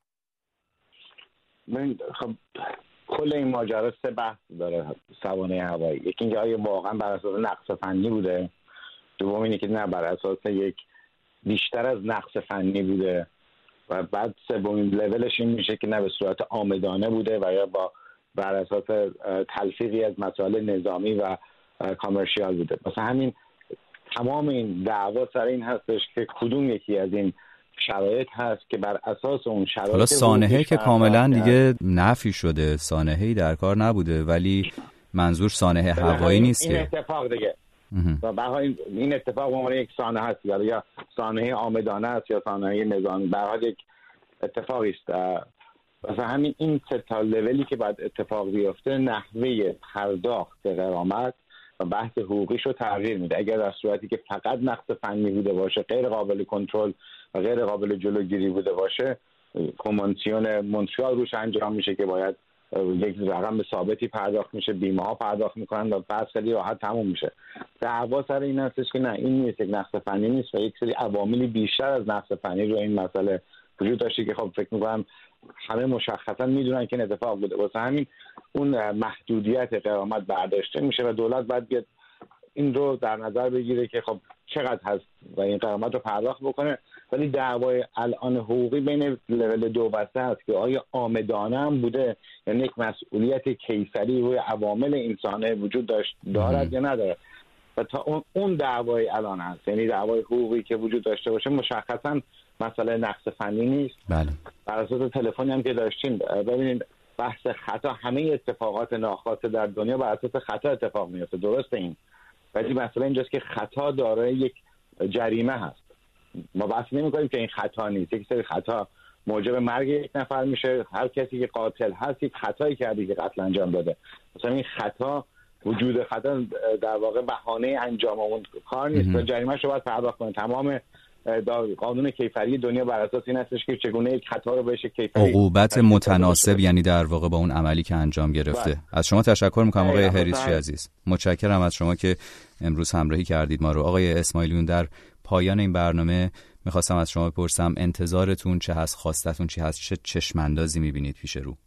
من خب کل این ماجرا سه بحث داره سوانح هوایی. یکی اینکه آیا واقعا بر اساس نقص فنی بوده، دوم اینه که نه بر اساس یک بیشتر از نقص فنی بوده و بعد سومین لولش این میشه که نه به صورت عامدانه بوده و یا با بر اساس تلفیقی از مسائل نظامی و کامرشیال بوده. مثلا همین تمام این دعوا سر این هستش که کدوم یکی از این شرایط هست که بر اساس اون شرایط. حالا سانحه که کاملا دیگه نفی شده، سانحه‌ای در کار نبوده، ولی منظور سانحه هوایی نیست این که اتفاق دیگه و به این اتفاق به عنوان یک سانحه هست یا سانحه عامدانه است یا سانحه نظامی، به هر حال یک اتفاقی است. مثلا همین این سه تا لولی که بعد اتفاق بیفته نحوه پرداخت غرامت و بحث حقوقیش رو تغییر میده. اگر در صورتی که فقط نقص فنی بوده باشه، غیر قابل کنترل و غیر قابل جلوگیری بوده باشه، کنوانسیون مونترال روش انجام میشه که باید یک رقم ثابتی پرداخت میشه، بیمه ها پرداخت میکنن و بعد خیلی راحت تموم میشه. دعوا سر این هستش که نه، این نیست، یک نقص فنی نیست و یک سری عواملی بیشتر از نقص فنی رو این مسئله وجود داشته که خب فکر میکنم همه مشخصا میدونن که این اتفاق بوده. واسه همین اون محدودیت غرامت برداشته میشه و دولت باید بیاد این رو در نظر بگیره که خب چقدر هست و این غرامت رو پرداخت بکنه. ولی دعوای الان حقوقی بین لول دو و سه هست که آیا عامدانه هم بوده، یعنی یک مسئولیت کیفری روی عوامل انسانه وجود داشت دارد یا نداره. و تا اون اون دعوای الان هست، یعنی دعوای حقوقی که وجود داشته باشه مشخصا مسئله نقص فنی نیست. بله. بر اساس تلفنی هم که داشتیم ببینید بحث خطا، همه اتفاقات ناخواسته در دنیا بر اساس خطا اتفاق میفته، درسته این، ولی مسئله اینجاست که خطا دارای یک جریمه هست. ما بحث نمی‌کنیم که این خطا نیست، یک سری خطا موجب مرگ یک نفر میشه. هر کسی که قاتل هست یک خطایی کرده که قتل انجام داده، مثلا این خطا، وجود خطا در واقع بهانه انجام اون کار نیست و جریمه‌اش رو باید پرداخت کنه. تمام قانون کیفری دنیا بر اساس این هستش که چگونه یک خطا رو بهش کیفری عقوبت متناسب، یعنی در واقع با اون عملی که انجام گرفته. بله. از شما تشکر میکنم آقای هریسچی عزیز، متشکرم از شما که امروز همراهی کردید ما رو. آقای اسماعیلیون، در پایان این برنامه میخواستم از شما بپرسم انتظارتون چه هست، خواستتون چی هست، چه چشماندازی میبینید پیش رو؟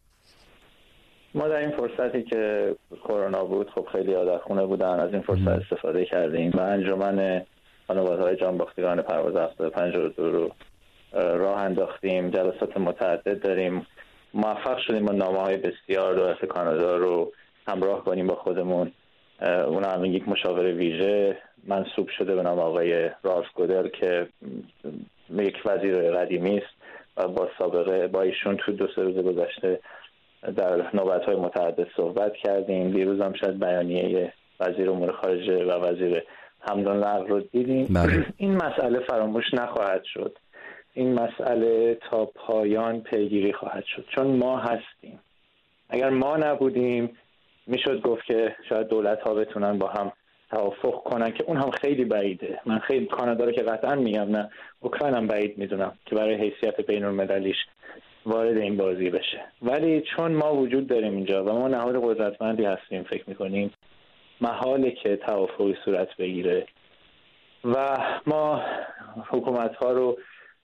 ما در این فرصتی که کرونا بود خب خیلی در خونه بودن، از این فرصت استفاده کردیم و انجمن خانواده‌های جانباختگان پرواز هفتاد و پنج و دو رو راه انداختیم. جلسات متعدد داریم، موفق شدیم با نامه‌های بسیار دولت کانادا رو همراه کنیم با خودمون. اون هم یک مشاور ویژه منصوب شده به نام آقای رالف گودل که یک وزیر قدیمی است و با سابقه با ایشون تو دو سه روز گذشته در نوبت‌های متعدد صحبت کردیم. دیروز هم شاید بیانیه وزیر امور خارجه و وزیر حمل و نقل رو دیدیم. بله. این مسئله فراموش نخواهد شد، این مسئله تا پایان پیگیری خواهد شد، چون ما هستیم. اگر ما نبودیم میشد گفت که شاید دولت‌ها بتونن با هم توافق کنن که اون هم خیلی بعیده. من خیلی کانادا رو که قطعا میگم، نه اوکراین هم بعید میدونم که برای حیثیت بین‌المللیش وارد این بازی بشه، ولی چون ما وجود داریم اینجا و ما نهاد قدرتمندی هستیم، فکر میکنیم محاله که توافقی صورت بگیره و ما حکومت‌ها رو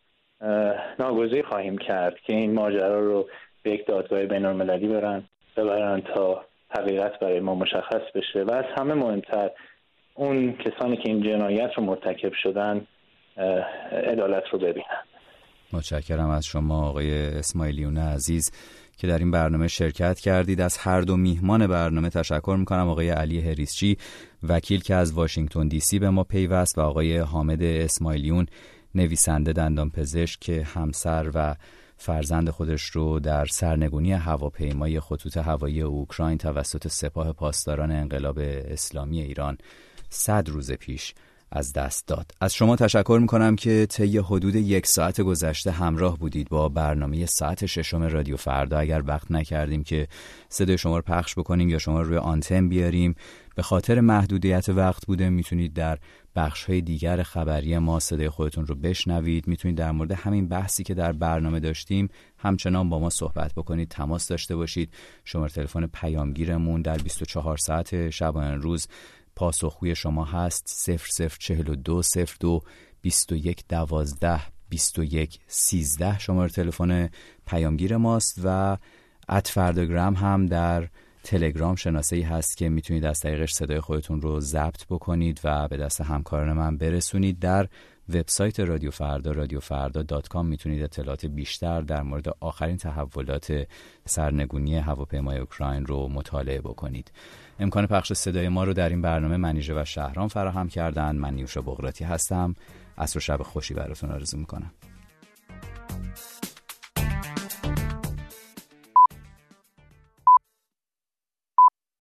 ناگزیر خواهیم کرد که این ماجرا رو به یک دادگاه بین‌المللی برن ببرن تا حقیقت برای ما مشخص بشه و از همه مهمتر اون کسانی که این جنایت رو مرتکب شدن عدالت رو ببینن. متشکرم از شما آقای اسماعیلیون عزیز که در این برنامه شرکت کردید. از هر دو میهمان برنامه تشکر میکنم، آقای علی هریسچی وکیل که از واشنگتن دی سی به ما پیوست و آقای حامد اسماعیلیون نویسنده دندانپزشک که همسر و فرزند خودش رو در سرنگونی هواپیمای خطوط هوایی اوکراین توسط سپاه پاسداران انقلاب اسلامی ایران صد روز پیش از دست داد. از شما تشکر میکنم که طی حدود یک ساعت گذشته همراه بودید با برنامه ساعت ششم رادیو فردا. اگر وقت نکردیم که صدای شما رو پخش بکنیم یا شما رو روی آنتن بیاریم به خاطر محدودیت وقت بوده، میتونید در بخش‌های دیگر خبری ما صدای خودتون رو بشنوید. میتونید در مورد همین بحثی که در برنامه داشتیم همچنان با ما صحبت بکنید، تماس داشته باشید. شماره تلفن پیامگیرمون در بیست و چهار ساعت شبانه روز پاسخگوی شما هست. صفر صفر چهل و دو صفر دو بیست و یک دوازده بیست و یک سیزده شماره تلفن پیامگیر ماست و ات فرداگرام هم در تلگرام شناسه‌ای هست که میتونید از طریقش صدای خودتون رو ضبط بکنید و به دست همکاران من برسونید. در وبسایت رادیو فردا رادیو فردا دات کام میتونید اطلاعات بیشتر در مورد آخرین تحولات سرنگونی هواپیمای اوکراین رو مطالعه بکنید. امکان پخش صدای ما رو در این برنامه منیژه و شهرام فراهم کردند. من نیوشا بغراتی هستم. عصر و شب خوشی براتون آرزو میکنم.